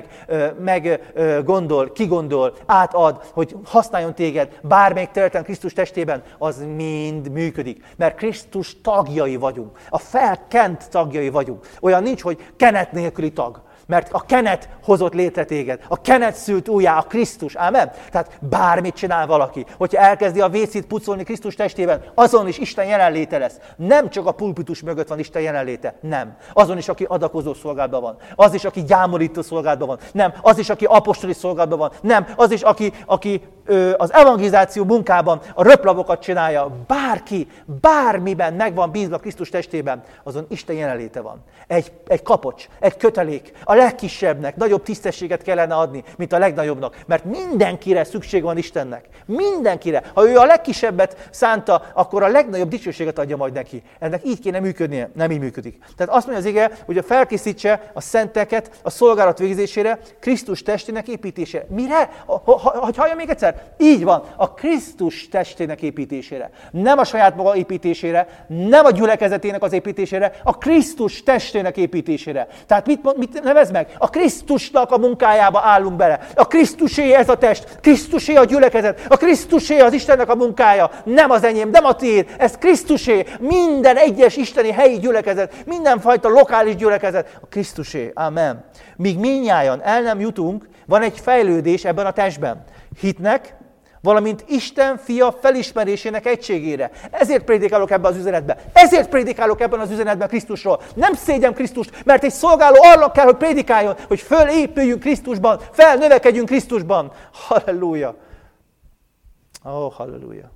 meggondol, kigondol, átad, hogy használjon téged bármelyik területen Krisztus testében, az mind működik. Mert Krisztus tagjai vagyunk. A felkent tagjai vagyunk. Olyan nincs, hogy kenet nélküli tag. Mert a kenet hozott létre téged. A kenet szült újjá a Krisztus. Ámen? Tehát bármit csinál valaki. Hogyha elkezdi a vécét pucolni Krisztus testében, azon is Isten jelenléte lesz. Nem csak a pulpitus mögött van Isten jelenléte. Nem. Azon is, aki adakozó szolgálatban van. Az is, aki gyámolító szolgálatban van. Nem. Az is, aki apostoli szolgálatban van. Nem. Az is, aki az evangelizáció munkában a röplavokat csinálja, bárki, bármiben meg van bízva Krisztus testében, azon Isten jelenléte van. Egy kapocs, egy kötelék, a legkisebbnek nagyobb tisztességet kellene adni, mint a legnagyobbnak, mert mindenkire szükség van Istennek. Mindenkire. Ha ő a legkisebbet szánta, akkor a legnagyobb dicsőséget adja majd neki. Ennek így kéne működnie, nem így működik. Tehát azt mondja az ige, hogy a felkészítse a szenteket a szolgálat végzésére, Krisztus testének építésére. Mire? Hogy halljam még egyszer? Így van, a Krisztus testének építésére. Nem a saját maga építésére, nem a gyülekezetének az építésére, a Krisztus testének építésére. Tehát mit nevez meg? A Krisztusnak a munkájába állunk bele. A Krisztusé ez a test, Krisztusé a gyülekezet, a Krisztusé az Istennek a munkája. Nem az enyém, nem a tiéd, ez Krisztusé. Minden egyes isteni helyi gyülekezet, mindenfajta lokális gyülekezet, a Krisztusé. Amen. Míg mindnyájan el nem jutunk, van egy fejlődés ebben a testben. Hitnek, valamint Isten fia felismerésének egységére. Ezért prédikálok ebben az üzenetben. Ezért prédikálok ebben az üzenetben Krisztusról. Nem szégyem Krisztust, mert egy szolgáló arra kell, hogy prédikáljon, hogy fölépüljünk Krisztusban, felnövekedjünk Krisztusban. Halleluja! Halleluja!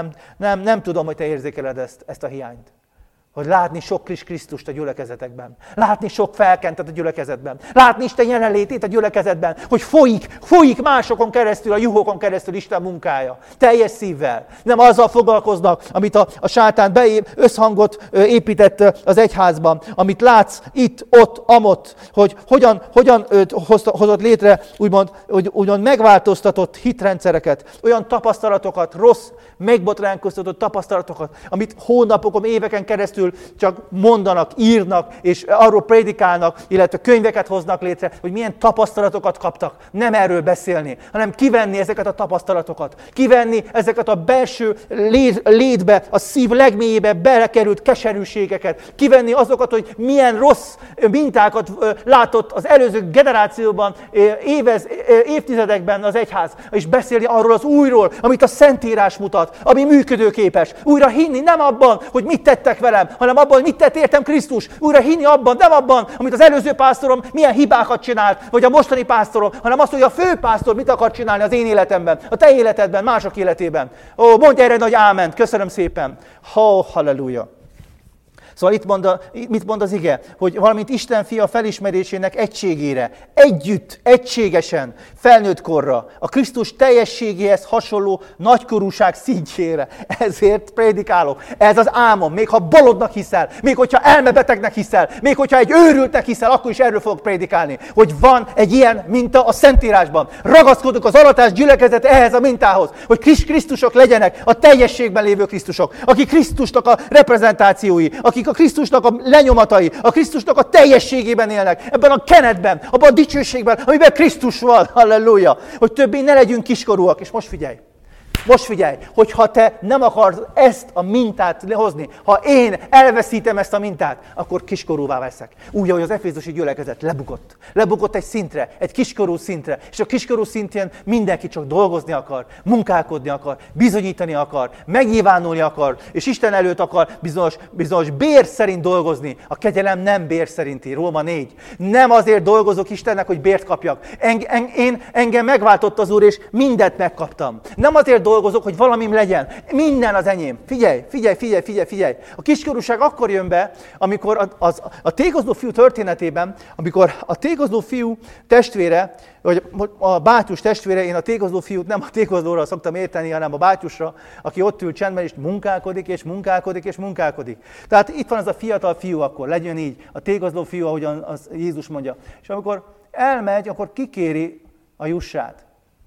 Nem tudom, hogy te érzékeled ezt a hiányt. Hogy látni sok Krisztust a gyülekezetekben. Látni sok felkentet a gyülekezetben. Látni Isten jelenlétét a gyülekezetben. Hogy folyik másokon keresztül, a juhokon keresztül Isten munkája. Teljes szívvel. Nem azzal foglalkoznak, amit a sátán összhangot épített az egyházban. Amit látsz itt, ott, amott. Hogy hogyan hozott létre úgymond megváltoztatott hitrendszereket. Olyan tapasztalatokat, rossz, megbotránkoztatott tapasztalatokat, amit hónapokon, éveken keresztül csak mondanak, írnak, és arról prédikálnak, illetve könyveket hoznak létre, hogy milyen tapasztalatokat kaptak. Nem erről beszélni, hanem kivenni ezeket a tapasztalatokat. Kivenni ezeket a belső létbe, a szív legmélyébe belekerült keserűségeket. Kivenni azokat, hogy milyen rossz mintákat látott az előző generációban, évtizedekben az egyház, és beszélni arról az újról, amit a Szentírás mutat, ami működőképes. Újra hinni nem abban, hogy mit tettek velem, hanem abban, hogy mit tett értem Krisztus. Újra hinni abban, nem abban, amit az előző pásztorom milyen hibákat csinált, vagy a mostani pásztorom, hanem azt, hogy a főpásztor mit akar csinálni az én életemben, a te életedben, mások életében. Mondj erre nagy áment, köszönöm szépen. Halleluja. Szóval mit mond az ige? Hogy valamint Isten fia felismerésének egységére, egységesen, felnőtt korra, a Krisztus teljességéhez hasonló nagykorúság szintjére. Ezért prédikálok. Ez az álmom. Még ha bolondnak hiszel, még hogyha elmebetegnek hiszel, még hogyha egy őrültnek hiszel, akkor is erről fogok prédikálni. Hogy van egy ilyen minta a Szentírásban. Ragaszkodunk az alatás gyülekezet ehhez a mintához, hogy Krisztusok legyenek, a teljességben lévő Krisztusok, akik Krisztusnak a reprezentációi, akik a Krisztusnak a lenyomatai, a Krisztusnak a teljességében élnek, ebben a kenetben, abban a dicsőségben, amiben Krisztus van, halleluja, hogy többé ne legyünk kiskorúak. És most figyelj, hogyha te nem akarsz ezt a mintát hozni, ha én elveszítem ezt a mintát, akkor kiskorúvá veszek. Úgy, ahogy az efézusi gyülekezet lebukott egy szintre, egy kiskorú szintre, és a kiskorú szintén mindenki csak dolgozni akar, munkálkodni akar, bizonyítani akar, megnyilvánulni akar, és Isten előtt akar bizonyos bér szerint dolgozni. A kegyelem nem bér szerinti, Róma 4. Nem azért dolgozok Istennek, hogy bért kapjak. Engem megváltott az Úr, és mindent megkaptam. Nem azért dolgozok, hogy valamim legyen. Minden az enyém. Figyelj. A kiskorúság akkor jön be, amikor a tékozló fiú történetében, amikor a tékozló fiú testvére, vagy a bátyus testvére, én a tékozló fiút nem a tékozlóra szoktam érteni, hanem a bátyusra, aki ott ül csendben, és munkálkodik. Tehát itt van az a fiatal fiú akkor, legyen így, a tékozló fiú, ahogyan az Jézus mondja. És amikor elmegy, akkor kikéri a jussát.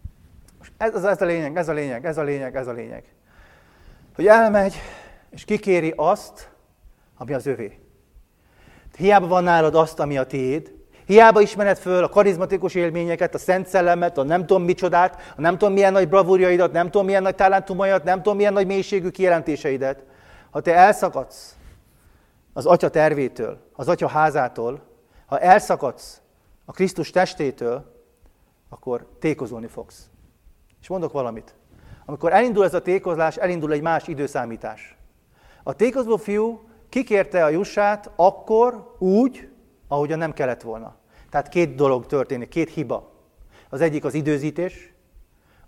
Ez a lényeg. Hogy elmegy, és kikéri azt, ami az övé. Hiába van nálad azt, ami a tiéd, hiába ismered föl a karizmatikus élményeket, a Szent Szellemet, a nem tudom micsodát, a nem tudom milyen nagy bravúrjaidat, nem tudom milyen nagy talentumaidat, nem tudom milyen nagy mélységű kijelentéseidet. Ha te elszakadsz az Atya tervétől, az Atya házától, ha elszakadsz a Krisztus testétől, akkor tékozolni fogsz. És mondok valamit. Amikor elindul ez a tékozlás, elindul egy más időszámítás. A tékozló fiú kikérte a jussát akkor úgy, ahogyan nem kellett volna. Tehát két dolog történik, két hiba. Az egyik az időzítés,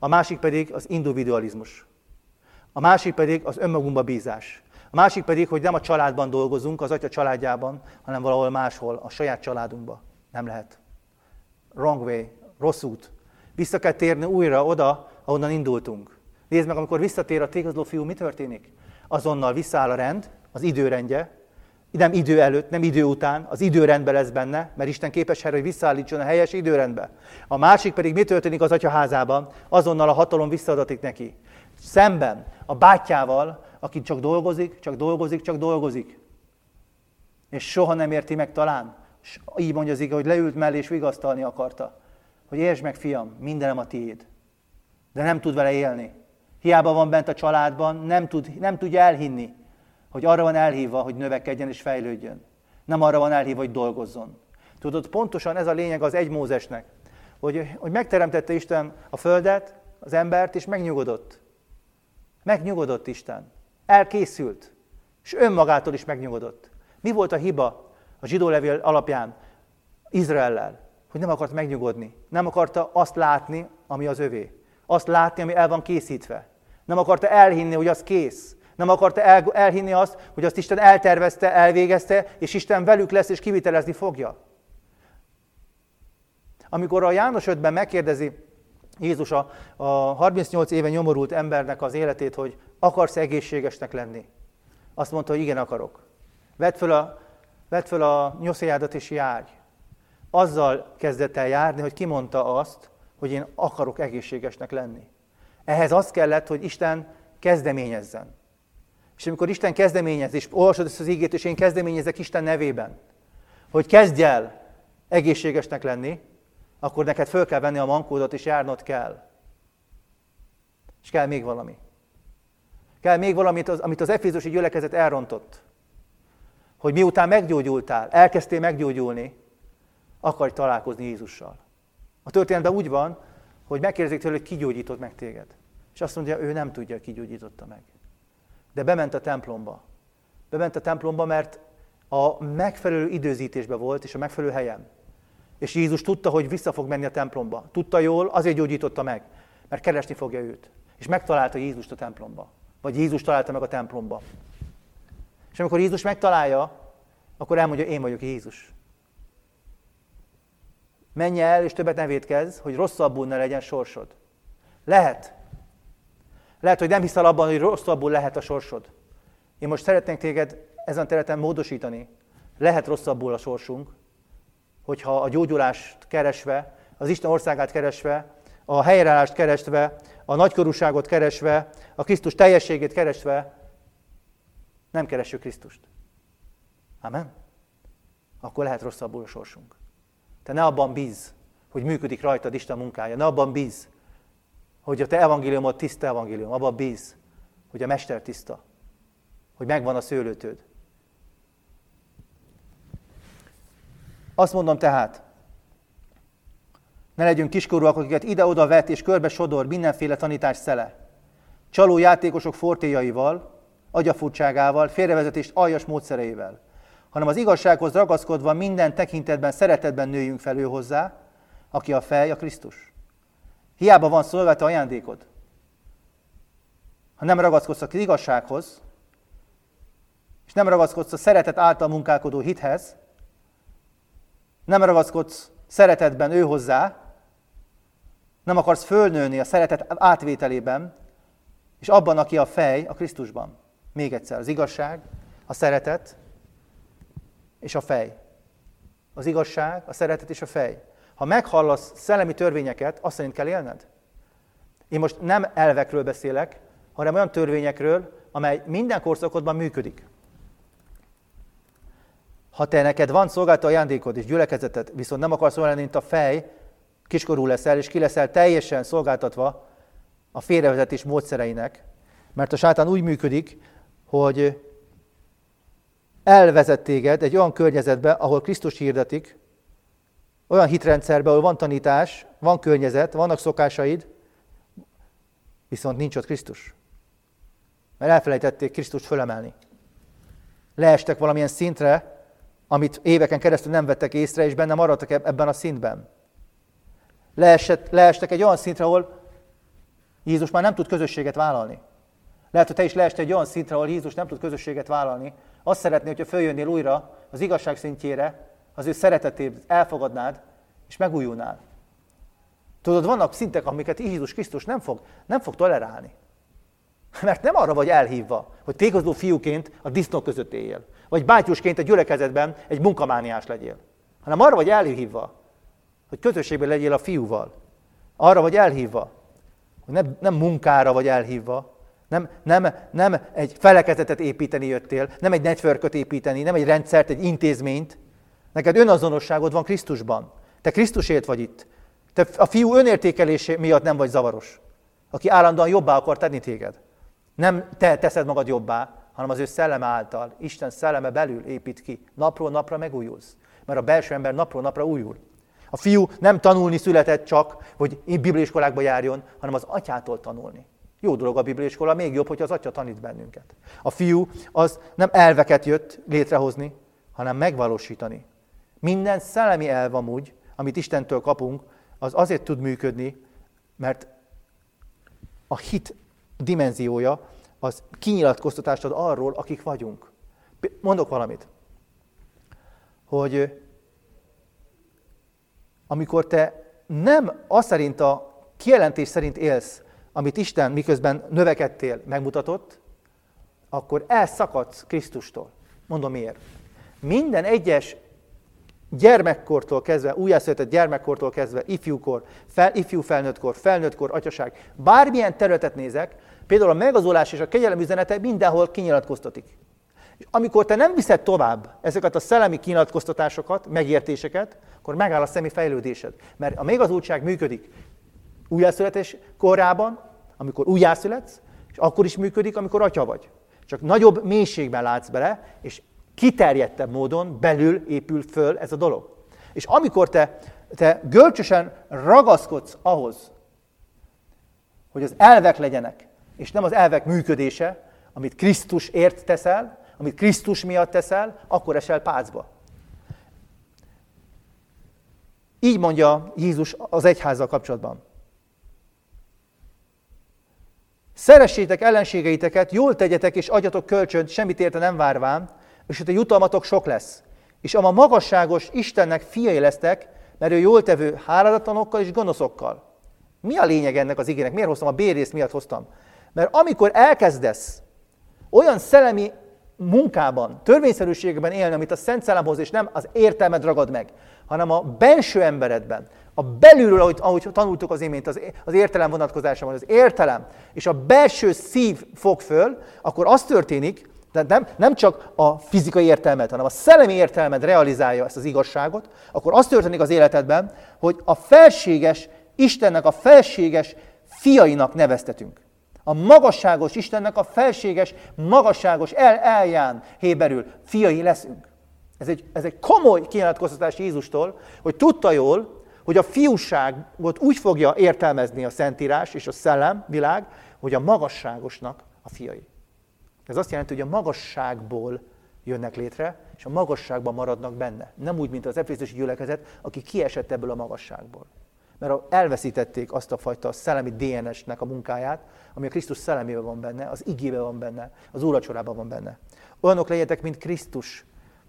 a másik pedig az individualizmus. A másik pedig az önmagunkba bízás. A másik pedig, hogy nem a családban dolgozunk, az Atya családjában, hanem valahol máshol, a saját családunkba. Nem lehet. Wrong way, rossz út. Vissza kell térni újra oda, ahonnan indultunk. Nézd meg, amikor visszatér a tékozló fiú, mi történik? Azonnal visszaáll a rend, az időrendje, nem idő előtt, nem idő után, az időrendben lesz benne, mert Isten képes erre, hogy visszaállítson a helyes időrendbe. A másik pedig mi történik az Atya házában? Azonnal a hatalom visszaadatik neki. Szemben a bátyjával, aki csak dolgozik, és soha nem érti meg talán. És így mondja az ige, hogy leült mellé és vigasztalni akarta. Hogy értsd meg, fiam, mindenem a tiéd. De nem tud vele élni. Hiába van bent a családban, nem tudja elhinni, hogy arra van elhívva, hogy növekedjen és fejlődjön. Nem arra van elhívva, hogy dolgozzon. Tudod, pontosan ez a lényeg az 1 Mózesnek, hogy megteremtette Isten a földet, az embert, és megnyugodott. Megnyugodott Isten. Elkészült. És önmagától is megnyugodott. Mi volt a hiba a zsidó levél alapján Izraellel? Hogy nem akart megnyugodni. Nem akarta azt látni, ami az övé. Azt látni, ami el van készítve. Nem akarta elhinni, hogy az kész. Nem akarta elhinni azt, hogy azt Isten eltervezte, elvégezte, és Isten velük lesz, és kivitelezni fogja. Amikor a János 5-ben megkérdezi Jézus a 38 éve nyomorult embernek az életét, hogy akarsz egészségesnek lenni? Azt mondta, hogy igen, akarok. Vedd föl a nyoszéjádat és járj. Azzal kezdett el járni, hogy kimondta azt, hogy én akarok egészségesnek lenni. Ehhez az kellett, hogy Isten kezdeményezzen. És amikor Isten kezdeményez, és olvasod ezt az igét, és én kezdeményezek Isten nevében, hogy kezdj el egészségesnek lenni, akkor neked föl kell venni a mankódat, és járnod kell. És kell még valami. Kell még valamit, amit az efézusi gyülekezet elrontott. Hogy miután meggyógyultál, elkezdtél meggyógyulni, akarj találkozni Jézussal. A történetben úgy van, hogy megkérdezik tőle, hogy ki gyógyított meg téged. És azt mondja, ő nem tudja, ki gyógyította meg. De bement a templomba. Bement a templomba, mert a megfelelő időzítésben volt, és a megfelelő helyen. És Jézus tudta, hogy vissza fog menni a templomba. Tudta jól, azért gyógyította meg, mert keresni fogja őt. És megtalálta Jézust a templomba. Vagy Jézus találta meg a templomba. És amikor Jézus megtalálja, akkor elmondja, én vagyok Jézus. Menj el, és többet ne vétkezz, hogy rosszabbul ne legyen sorsod. Lehet, hogy nem hiszel abban, hogy rosszabbul lehet a sorsod. Én most szeretnék téged ezen a területen módosítani. Lehet rosszabbul a sorsunk, hogyha a gyógyulást keresve, az Isten országát keresve, a helyreállást keresve, a nagykorúságot keresve, a Krisztus teljességét keresve, nem keressük Krisztust. Amen? Akkor lehet rosszabbul a sorsunk. Te ne abban bízz, hogy működik rajtad Isten munkája. Ne abban bízz, hogy a te evangéliumod tiszta evangélium. Abban bízz, hogy a mester tiszta. Hogy megvan a szőlőtőd. Azt mondom tehát, ne legyünk kiskorúak, akiket ide-oda vet és körbe sodor mindenféle tanítás szele. Csaló játékosok fortéjaival, agyafurtságával, félrevezetést aljas módszereivel, hanem az igazsághoz ragaszkodva minden tekintetben, szeretetben nőjünk fel ő hozzá, aki a fej, a Krisztus. Hiába van szolgálati ajándékod, ha nem ragaszkodsz az igazsághoz, és nem ragaszkodsz a szeretet által munkálkodó hithez, nem ragaszkodsz szeretetben ő hozzá, nem akarsz fölnőni a szeretet átvételében, és abban, aki a fej, a Krisztusban. Még egyszer, az igazság, a szeretet és a fej. Az igazság, a szeretet és a fej. Ha meghallasz szellemi törvényeket, azt szerint kell élned. Én most nem elvekről beszélek, hanem olyan törvényekről, amely minden korszakodban működik. Ha te neked van szolgálati ajándékod és gyülekezeted, viszont nem akarsz olyan lenni, mint a fej, kiskorú leszel, és ki leszel teljesen szolgáltatva a félrevezetés módszereinek, mert a sátán úgy működik, hogy elvezet téged egy olyan környezetbe, ahol Krisztus hirdetik, olyan hitrendszerbe, ahol van tanítás, van környezet, vannak szokásaid, viszont nincs ott Krisztus. Mert elfelejtették Krisztust fölemelni. Leestek valamilyen szintre, amit éveken keresztül nem vettek észre, és benne maradtak ebben a szintben. Leestek egy olyan szintre, ahol Jézus már nem tud közösséget vállalni. Lehet, hogy te is leestél egy olyan szintre, ahol Jézus nem tud közösséget vállalni. Azt szeretné, hogyha följönnél újra az igazság szintjére, az ő szeretetét elfogadnád, és megújulnál. Tudod, vannak szintek, amiket Jézus Krisztus nem fog tolerálni. Mert nem arra vagy elhívva, hogy tékozló fiúként a disznók között éljél, vagy bátyusként a gyülekezetben egy munkamániás legyél, hanem arra vagy elhívva, hogy közösségben legyél a fiúval. Arra vagy elhívva, hogy nem munkára vagy elhívva, nem egy felekezetet építeni jöttél, nem egy networköt építeni, nem egy rendszert, egy intézményt. Neked önazonosságod van Krisztusban. Te Krisztusért vagy itt. Te a fiú önértékelésé miatt nem vagy zavaros, aki állandóan jobbá akar tenni téged. Nem te teszed magad jobbá, hanem az ő szelleme által, Isten szelleme belül épít ki. Napról napra megújulsz, mert a belső ember napról napra újul. A fiú nem tanulni született csak, hogy bibliaiskolákba járjon, hanem az atyától tanulni. Jó dolog a bibliaiskola, még jobb, hogy az atya tanít bennünket. A fiú az nem elveket jött létrehozni, hanem megvalósítani. Minden szellemi elv amúgy, amit Istentől kapunk, az azért tud működni, mert a hit dimenziója az kinyilatkoztatást ad arról, akik vagyunk. Mondok valamit, hogy amikor te nem az szerint a kijelentés szerint élsz, amit Isten miközben növekedtél, megmutatott, akkor elszakadsz Krisztustól. Mondom miért. Minden egyes gyermekkortól kezdve, újjászületett gyermekkortól kezdve, ifjúkor, ifjú felnőttkor, atyaság, bármilyen területet nézek, például a megazolás és a kegyelem üzenete mindenhol kinyilatkoztatik. És amikor te nem viszed tovább ezeket a szellemi kinyilatkoztatásokat, megértéseket, akkor megáll a szemi fejlődésed. Mert a megazoltság működik újjászületés korában, amikor újjászületsz, és akkor is működik, amikor atya vagy. Csak nagyobb mélységben látsz bele, és kiterjedtebb módon belül épül föl ez a dolog. És amikor te görcsösen ragaszkodsz ahhoz, hogy az elvek legyenek, és nem az elvek működése, amit Krisztusért teszel, amit Krisztus miatt teszel, akkor esel pácba. Így mondja Jézus az egyházzal kapcsolatban. Szeressétek ellenségeiteket, jól tegyetek és adjatok kölcsönt, semmit érte nem várván, és a jutalmatok sok lesz. És a magasságos Istennek fiai lesztek, mert ő jól tevő háladatlanokkal és gonoszokkal. Mi a lényeg ennek az igének? Miért hoztam? A B-rész miatt hoztam. Mert amikor elkezdesz olyan szellemi munkában, törvényszerűségben élni, amit a Szent Szellemhoz, és nem az értelmed ragad meg, hanem a belső emberedben, a belülről, ahogy tanultuk az imént, az értelem vonatkozásában, az értelem, és a belső szív fog föl, akkor az történik, de nem csak a fizikai értelmed, hanem a szellemi értelmed realizálja ezt az igazságot, akkor az történik az életedben, hogy a felséges Istennek a felséges fiainak neveztetünk. A magasságos Istennek a felséges, magasságos elján héberül fiai leszünk. Ez egy komoly kinyilatkoztatás Jézustól, hogy tudta jól, hogy a fiúságot úgy fogja értelmezni a Szentírás és a szellemvilág, hogy a magasságosnak a fiai. Ez azt jelenti, hogy a magasságból jönnek létre, és a magasságban maradnak benne. Nem úgy, mint az efézusi gyülekezet, aki kiesett ebből a magasságból. Mert elveszítették azt a fajta szellemi DNS-nek a munkáját, ami a Krisztus szellemében van benne, az igében van benne, az úrvacsorában van benne. Olyanok legyetek, mint Krisztus.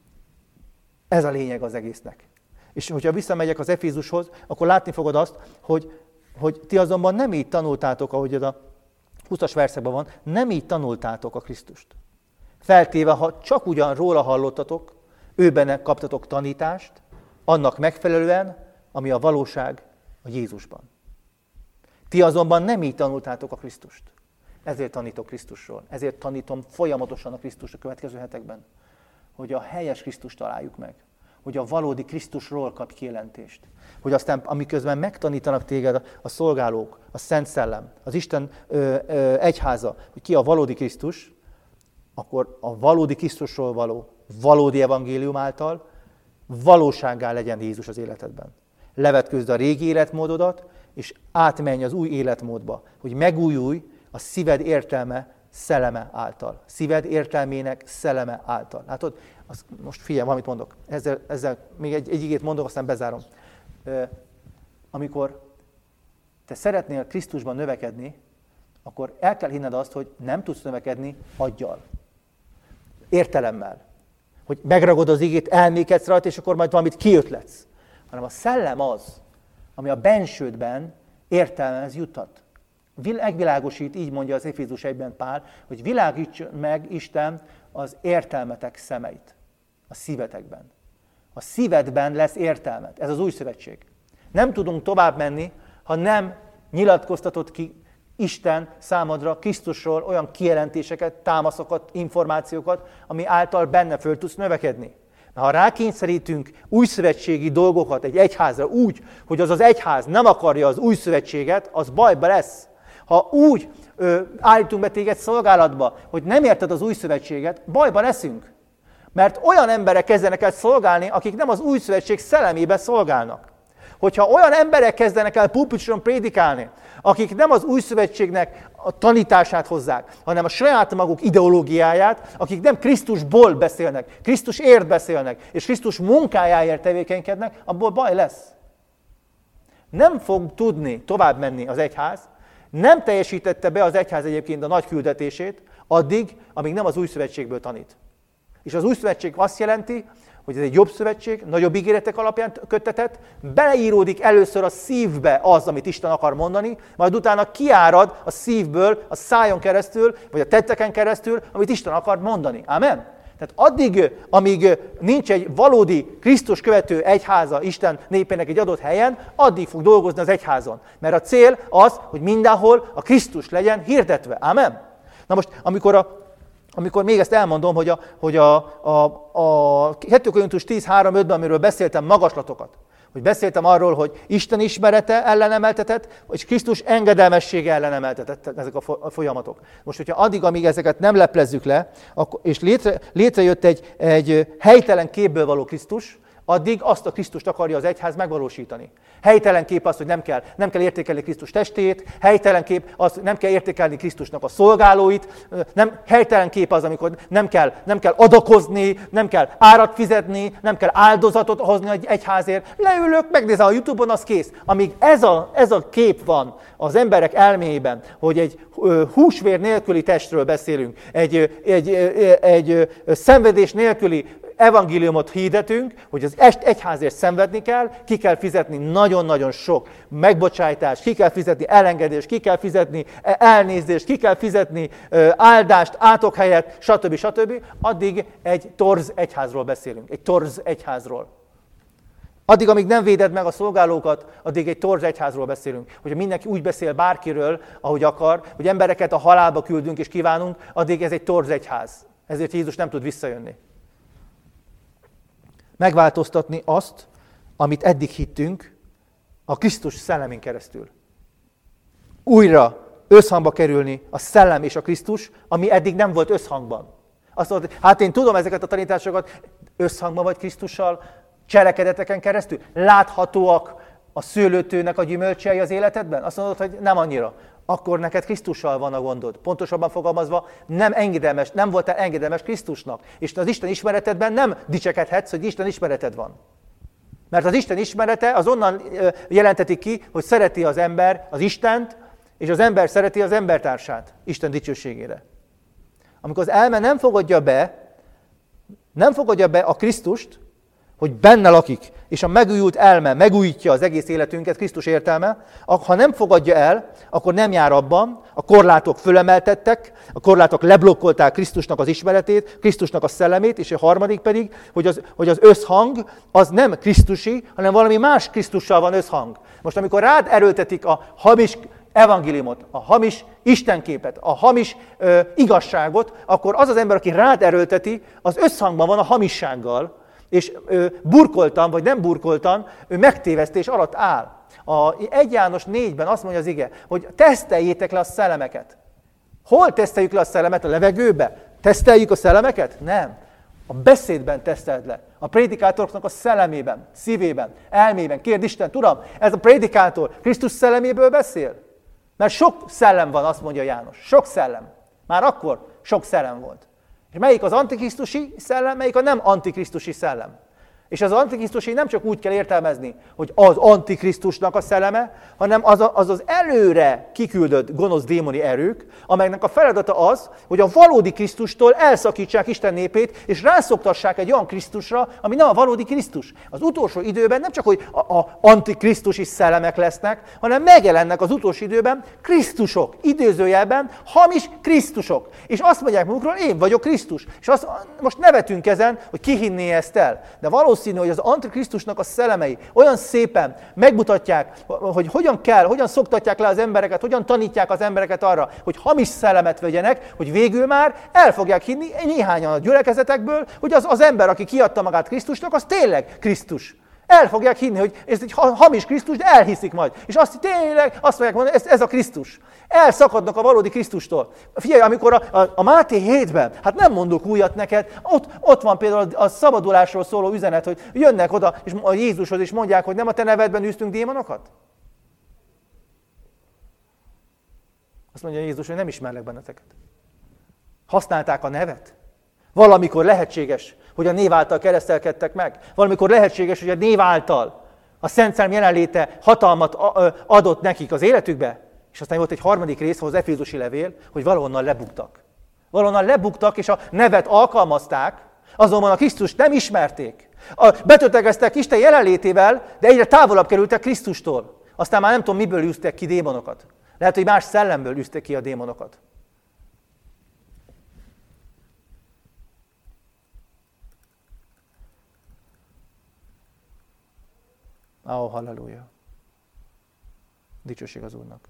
Ez a lényeg az egésznek. És hogyha visszamegyek az Efézushoz, akkor látni fogod azt, hogy ti azonban nem így tanultátok, ahogy ez a 20-as verszakban van, nem így tanultátok a Krisztust. Feltéve, ha csak ugyan róla hallottatok, őben kaptatok tanítást, annak megfelelően, ami a valóság a Jézusban. Ti azonban nem így tanultátok a Krisztust. Ezért tanítok Krisztusról. Ezért tanítom folyamatosan a Krisztust a következő hetekben. Hogy a helyes Krisztust találjuk meg. Hogy a valódi Krisztusról kap kijelentést. Hogy aztán, amiközben megtanítanak téged a szolgálók, a Szent Szellem, az Isten egyháza, hogy ki a valódi Krisztus, akkor a valódi Krisztusról való, valódi evangélium által valósággá legyen Jézus az életedben. Levetközd a régi életmódodat, és átmenj az új életmódba, hogy megújulj a szíved értelme szelleme által. Szíved értelmének szelleme által. Látod? Most figyelj, valamit mondok. Ezzel még egy igét mondok, aztán bezárom. Amikor te szeretnél Krisztusban növekedni, akkor el kell hinned azt, hogy nem tudsz növekedni aggyal, értelemmel. Hogy megragod az igét, elmékedsz rajta, és akkor majd valamit kiötletsz. Hanem a szellem az, ami a bensődben értelmez juttat. Megvilágosít, így mondja az Efézus 1-ben Pál, hogy világítson meg Isten az értelmetek szemeit a szívetekben. A szívedben lesz értelmed. Ez az új szövetség. Nem tudunk tovább menni, ha nem nyilatkoztatod ki Isten számodra Krisztusról olyan kijelentéseket, támaszokat, információkat, ami által benne föl tudsz növekedni. Ha rákényszerítünk újszövetségi dolgokat egy egyházra úgy, hogy az az egyház nem akarja az új szövetséget, az bajba lesz. Ha úgy állítunk be téged szolgálatba, hogy nem érted az új szövetséget, bajba leszünk. Mert olyan emberek kezdenek el szolgálni, akik nem az új szövetség szellemében szolgálnak. Hogyha olyan emberek kezdenek el pulpituson prédikálni, akik nem az új szövetségnek a tanítását hozzák, hanem a saját maguk ideológiáját, akik nem Krisztusból beszélnek, Krisztusért beszélnek, és Krisztus munkájáért tevékenykednek, abból baj lesz. Nem fog tudni tovább menni az egyház, nem teljesítette be az egyház egyébként a nagy küldetését, addig, amíg nem az új szövetségből tanít. És az új szövetség azt jelenti, hogy ez egy jobb szövetség, nagyobb ígéretek alapján köttetett, beleíródik először a szívbe az, amit Isten akar mondani, majd utána kiárad a szívből, a szájon keresztül, vagy a tetteken keresztül, amit Isten akar mondani. Amen? Tehát addig, amíg nincs egy valódi Krisztus követő egyháza Isten népének egy adott helyen, addig fog dolgozni az egyházon. Mert a cél az, hogy mindenhol a Krisztus legyen hirdetve. Amen? Na most, amikor még ezt elmondom, hogy a 2 Korintus 10:3-5-ben, amiről beszéltem magaslatokat, hogy beszéltem arról, hogy Isten ismerete ellenemeltetett, és Krisztus engedelmessége ellenemeltetett ezek a folyamatok. Most, hogyha addig, amíg ezeket nem leplezzük le, és létrejött egy helytelen képből való Krisztus, addig azt a Krisztust akarja az egyház megvalósítani. Helytelen kép az, hogy nem kell értékelni Krisztus testét, helytelen kép az, hogy nem kell értékelni Krisztusnak a szolgálóit, helytelen kép az, amikor nem kell adakozni, nem kell árat fizetni, nem kell áldozatot hozni egy egyházért. Leülök, megnézem a YouTube-on, az kész. Amíg ez a kép van az emberek elméjében, hogy egy húsvér nélküli testről beszélünk, egy szenvedés nélküli evangéliumot hirdetünk, hogy az egyházért szenvedni kell, ki kell fizetni nagyon-nagyon sok megbocsájtást, ki kell fizetni elengedést, ki kell fizetni elnézést, ki kell fizetni áldást, átokhelyet, stb. Addig egy torz egyházról beszélünk, egy torz egyházról. Addig, amíg nem véded meg a szolgálókat, addig egy torz egyházról beszélünk. Hogyha mindenki úgy beszél bárkiről, ahogy akar, hogy embereket a halálba küldünk és kívánunk, addig ez egy torz egyház. Ezért Jézus nem tud visszajönni. Megváltoztatni azt, amit eddig hittünk, a Krisztus szellemén keresztül. Újra összhangba kerülni a szellem és a Krisztus, ami eddig nem volt összhangban. Azt mondod, hát én tudom ezeket a tanításokat, összhangban vagy Krisztussal, cselekedeteken keresztül, láthatóak a szőlőtőnek a gyümölcsei az életedben? Azt mondod, hogy nem annyira. Akkor neked Krisztussal van a gondod. Pontosabban fogalmazva, nem voltál engedelmes Krisztusnak. És az Isten ismeretedben nem dicsekedhetsz, hogy Isten ismereted van. Mert az Isten ismerete az onnan jelenteti ki, hogy szereti az ember az Istent, és az ember szereti az embertársát Isten dicsőségére. Amikor az elme nem fogadja be a Krisztust, hogy benne lakik, és a megújult elme megújítja az egész életünket, Krisztus értelme, ha nem fogadja el, akkor nem jár abban, a korlátok fölemeltettek, a korlátok leblokkolták Krisztusnak az ismeretét, Krisztusnak a szellemét, és a harmadik pedig, hogy az összhang az nem krisztusi, hanem valami más Krisztussal van összhang. Most amikor rád erőltetik a hamis evangéliumot, a hamis istenképet, a hamis igazságot, akkor az az ember, aki rád erőlteti, az összhangban van a hamissággal, és burkoltan, vagy nem burkoltan, ő megtévesztés alatt áll. A 1 János 4-ben azt mondja az ige, hogy teszteljétek le a szellemeket. Hol teszteljük le a szellemet? A levegőbe? Teszteljük a szellemeket? Nem. A beszédben teszteld le. A prédikátoroknak a szellemében, szívében, elmében. Kérd Isten, Uram, ez a prédikátor Krisztus szelleméből beszél? Mert sok szellem van, azt mondja János. Sok szellem. Már akkor sok szellem volt. És melyik az antikrisztusi szellem, melyik a nem antikrisztusi szellem? És az Antikrisztusé nem csak úgy kell értelmezni, hogy az Antikrisztusnak a szelleme, hanem az előre kiküldött gonosz démoni erők, amelynek a feladata az, hogy a valódi Krisztustól elszakítsák Isten népét, és rászoktassák egy olyan Krisztusra, ami nem a valódi Krisztus. Az utolsó időben nem csak, hogy a Antikrisztusi szellemek lesznek, hanem megjelennek az utolsó időben Krisztusok, idézőjelben hamis Krisztusok. És azt mondják magukról, én vagyok Krisztus. És most nevetünk ezen, hogy ki hinné ezt el. De valószínű, hogy az Antikrisztusnak a szellemei olyan szépen megmutatják, hogy hogyan szoktatják le az embereket, hogyan tanítják az embereket arra, hogy hamis szellemet vegyenek, hogy végül már el fogják hinni néhányan a gyülekezetekből, hogy az ember, aki kiadta magát Krisztusnak, az tényleg Krisztus. El fogják hinni, hogy ez egy hamis Krisztus, de elhiszik majd. És azt fogják mondani, ez a Krisztus. Elszakadnak a valódi Krisztustól. Figyelj, amikor a Máté 7-ben, hát nem mondok újat neked, ott van például a szabadulásról szóló üzenet, hogy jönnek oda és a Jézushoz, és mondják, hogy nem a te nevedben űztünk démonokat? Azt mondja Jézus, hogy nem ismerlek benneteket. Használták a nevet. Valamikor lehetséges, hogy a név által keresztelkedtek meg. Valamikor lehetséges, hogy a név által a Szent Szellem jelenléte hatalmat adott nekik az életükbe. És aztán volt egy harmadik rész, az Efézusi levél, hogy valahonnan lebuktak. Valahonnan lebuktak, és a nevet alkalmazták, azonban a Krisztust nem ismerték. Betötegeztek Isten jelenlétével, de egyre távolabb kerültek Krisztustól. Aztán már nem tudom, miből űztek ki démonokat. Lehet, hogy más szellemből űztek ki a démonokat. Halleluja. Dicsőség az Úrnak.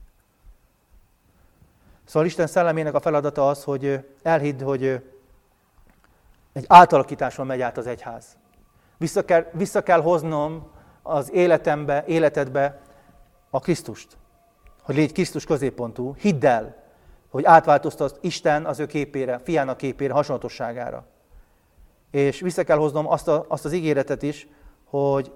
Szóval Isten szellemének a feladata az, hogy elhidd, hogy egy átalakításon megy át az egyház. Vissza kell hoznom az életedbe a Krisztust. Hogy légy Krisztus középpontú. Hidd el, hogy átváltoztat Isten az ő képére, fiának képére, hasonlatosságára. És vissza kell hoznom azt az ígéretet is, hogy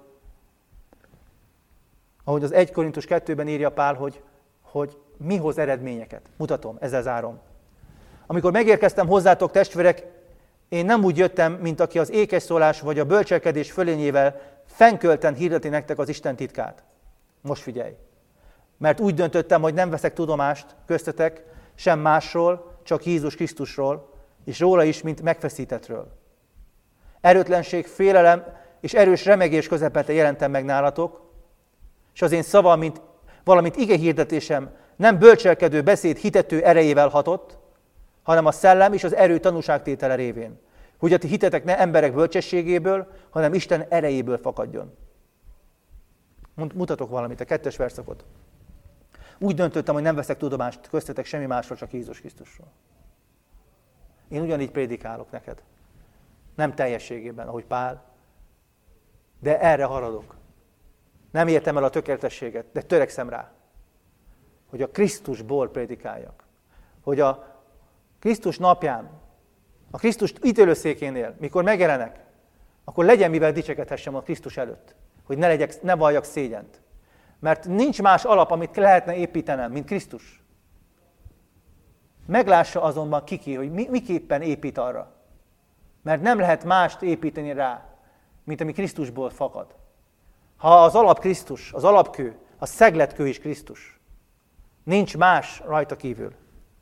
ahogy az 1 Korintus 2-ben írja Pál, hogy mi hoz eredményeket. Mutatom, ezzel zárom. Amikor megérkeztem hozzátok, testvérek, én nem úgy jöttem, mint aki az ékesszólás vagy a bölcselkedés fölényével fenkölten hirdeti nektek az Isten titkát. Most figyelj. Mert úgy döntöttem, hogy nem veszek tudomást köztetek, sem másról, csak Jézus Krisztusról, és róla is, mint megfeszítettről. Erőtlenség, félelem és erős remegés közepette jelentem meg nálatok, és az én szavam, mint valamint ige hirdetésem nem bölcselkedő beszéd hitető erejével hatott, hanem a szellem és az erő tanúságtétele révén. Hogy a ti hitetek ne emberek bölcsességéből, hanem Isten erejéből fakadjon. Mutatok valamit, a 2. verszakot. Úgy döntöttem, hogy nem veszek tudomást köztetek semmi másról, csak Jézus Krisztusról. Én ugyanígy prédikálok neked. Nem teljességében, ahogy Pál, de erre haradok. Nem értem el a tökéletességet, de törekszem rá, hogy a Krisztusból prédikáljak. Hogy a Krisztus napján, a Krisztus ítélőszékénél, mikor megjelenek, akkor legyen mivel dicsekedhessem a Krisztus előtt. Hogy ne valljak szégyent. Mert nincs más alap, amit lehetne építenem, mint Krisztus. Meglássa azonban kiki, hogy miképpen épít arra. Mert nem lehet mást építeni rá, mint ami Krisztusból fakad. Ha az alap Krisztus, az alapkő, a szegletkő is Krisztus. Nincs más rajta kívül.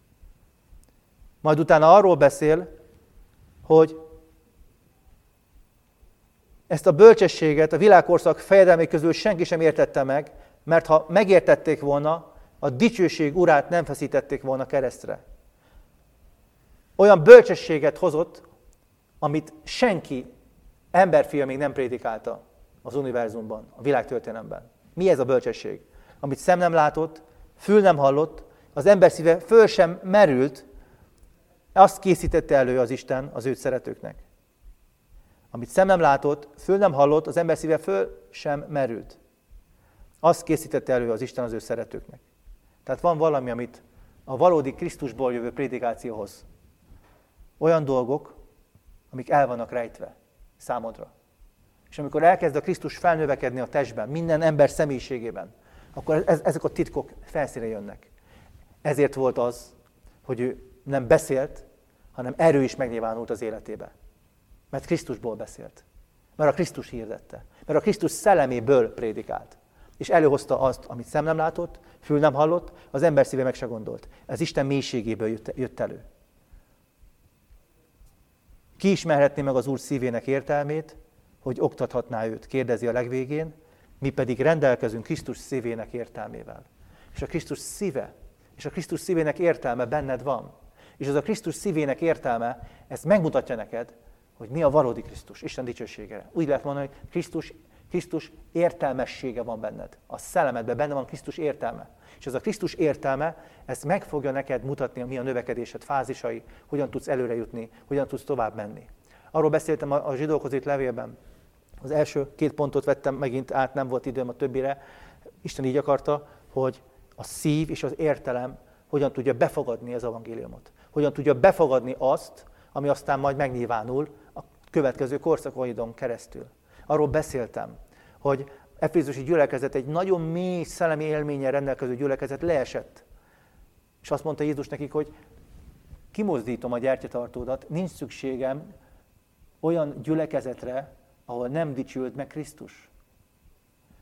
Majd utána arról beszél, hogy ezt a bölcsességet a világkorszak fejedelmei közül senki sem értette meg, mert ha megértették volna, a dicsőség urát nem feszítették volna keresztre. Olyan bölcsességet hozott, amit senki, emberfia még nem prédikálta az univerzumban, a világtörténelemben. Mi ez a bölcsesség? Amit szem nem látott, fül nem hallott, az ember szíve föl sem merült, azt készítette elő az Isten az őt szeretőknek. Amit szem nem látott, fül nem hallott, az ember szíve föl sem merült. Azt készítette elő az Isten az ő szeretőknek. Tehát van valami, amit a valódi Krisztusból jövő prédikációhoz. Olyan dolgok, amik el vannak rejtve számodra. És amikor elkezd a Krisztus felnövekedni a testben, minden ember személyiségében, akkor ezek a titkok felszínre jönnek. Ezért volt az, hogy ő nem beszélt, hanem erő is megnyilvánult az életébe. Mert Krisztusból beszélt. Mert a Krisztus hirdette. Mert a Krisztus szelleméből prédikált. És előhozta azt, amit szem nem látott, fül nem hallott, az ember szíve meg se gondolt. Ez Isten mélységéből jött elő. Ki ismerhetné meg az Úr szívének értelmét, hogy oktathatná őt, kérdezi a legvégén, mi pedig rendelkezünk Krisztus szívének értelmével. És a Krisztus szíve, és a Krisztus szívének értelme benned van. És az a Krisztus szívének értelme, ezt megmutatja neked, hogy mi a valódi Krisztus, Isten dicsőségére. Úgy lehet mondani, hogy Krisztus értelmessége van benned. A szellemedben benne van Krisztus értelme. És ez a Krisztus értelme, ezt meg fogja neked mutatni, mi a növekedésed fázisai, hogyan tudsz előre jutni, hogyan tudsz tovább menni. Arról beszéltem a zsidókhoz írt levélben. Az első 2 pontot vettem megint át, nem volt időm a többire. Isten így akarta, hogy a szív és az értelem hogyan tudja befogadni az evangéliumot. Hogyan tudja befogadni azt, ami aztán majd megnyilvánul a következő korszakoidon keresztül. Arról beszéltem, hogy efézusi gyülekezet egy nagyon mély szellemi élménnyel rendelkező gyülekezet leesett. És azt mondta Jézus nekik, hogy kimozdítom a gyertyatartódat, nincs szükségem olyan gyülekezetre, ahol nem dicsült meg Krisztus.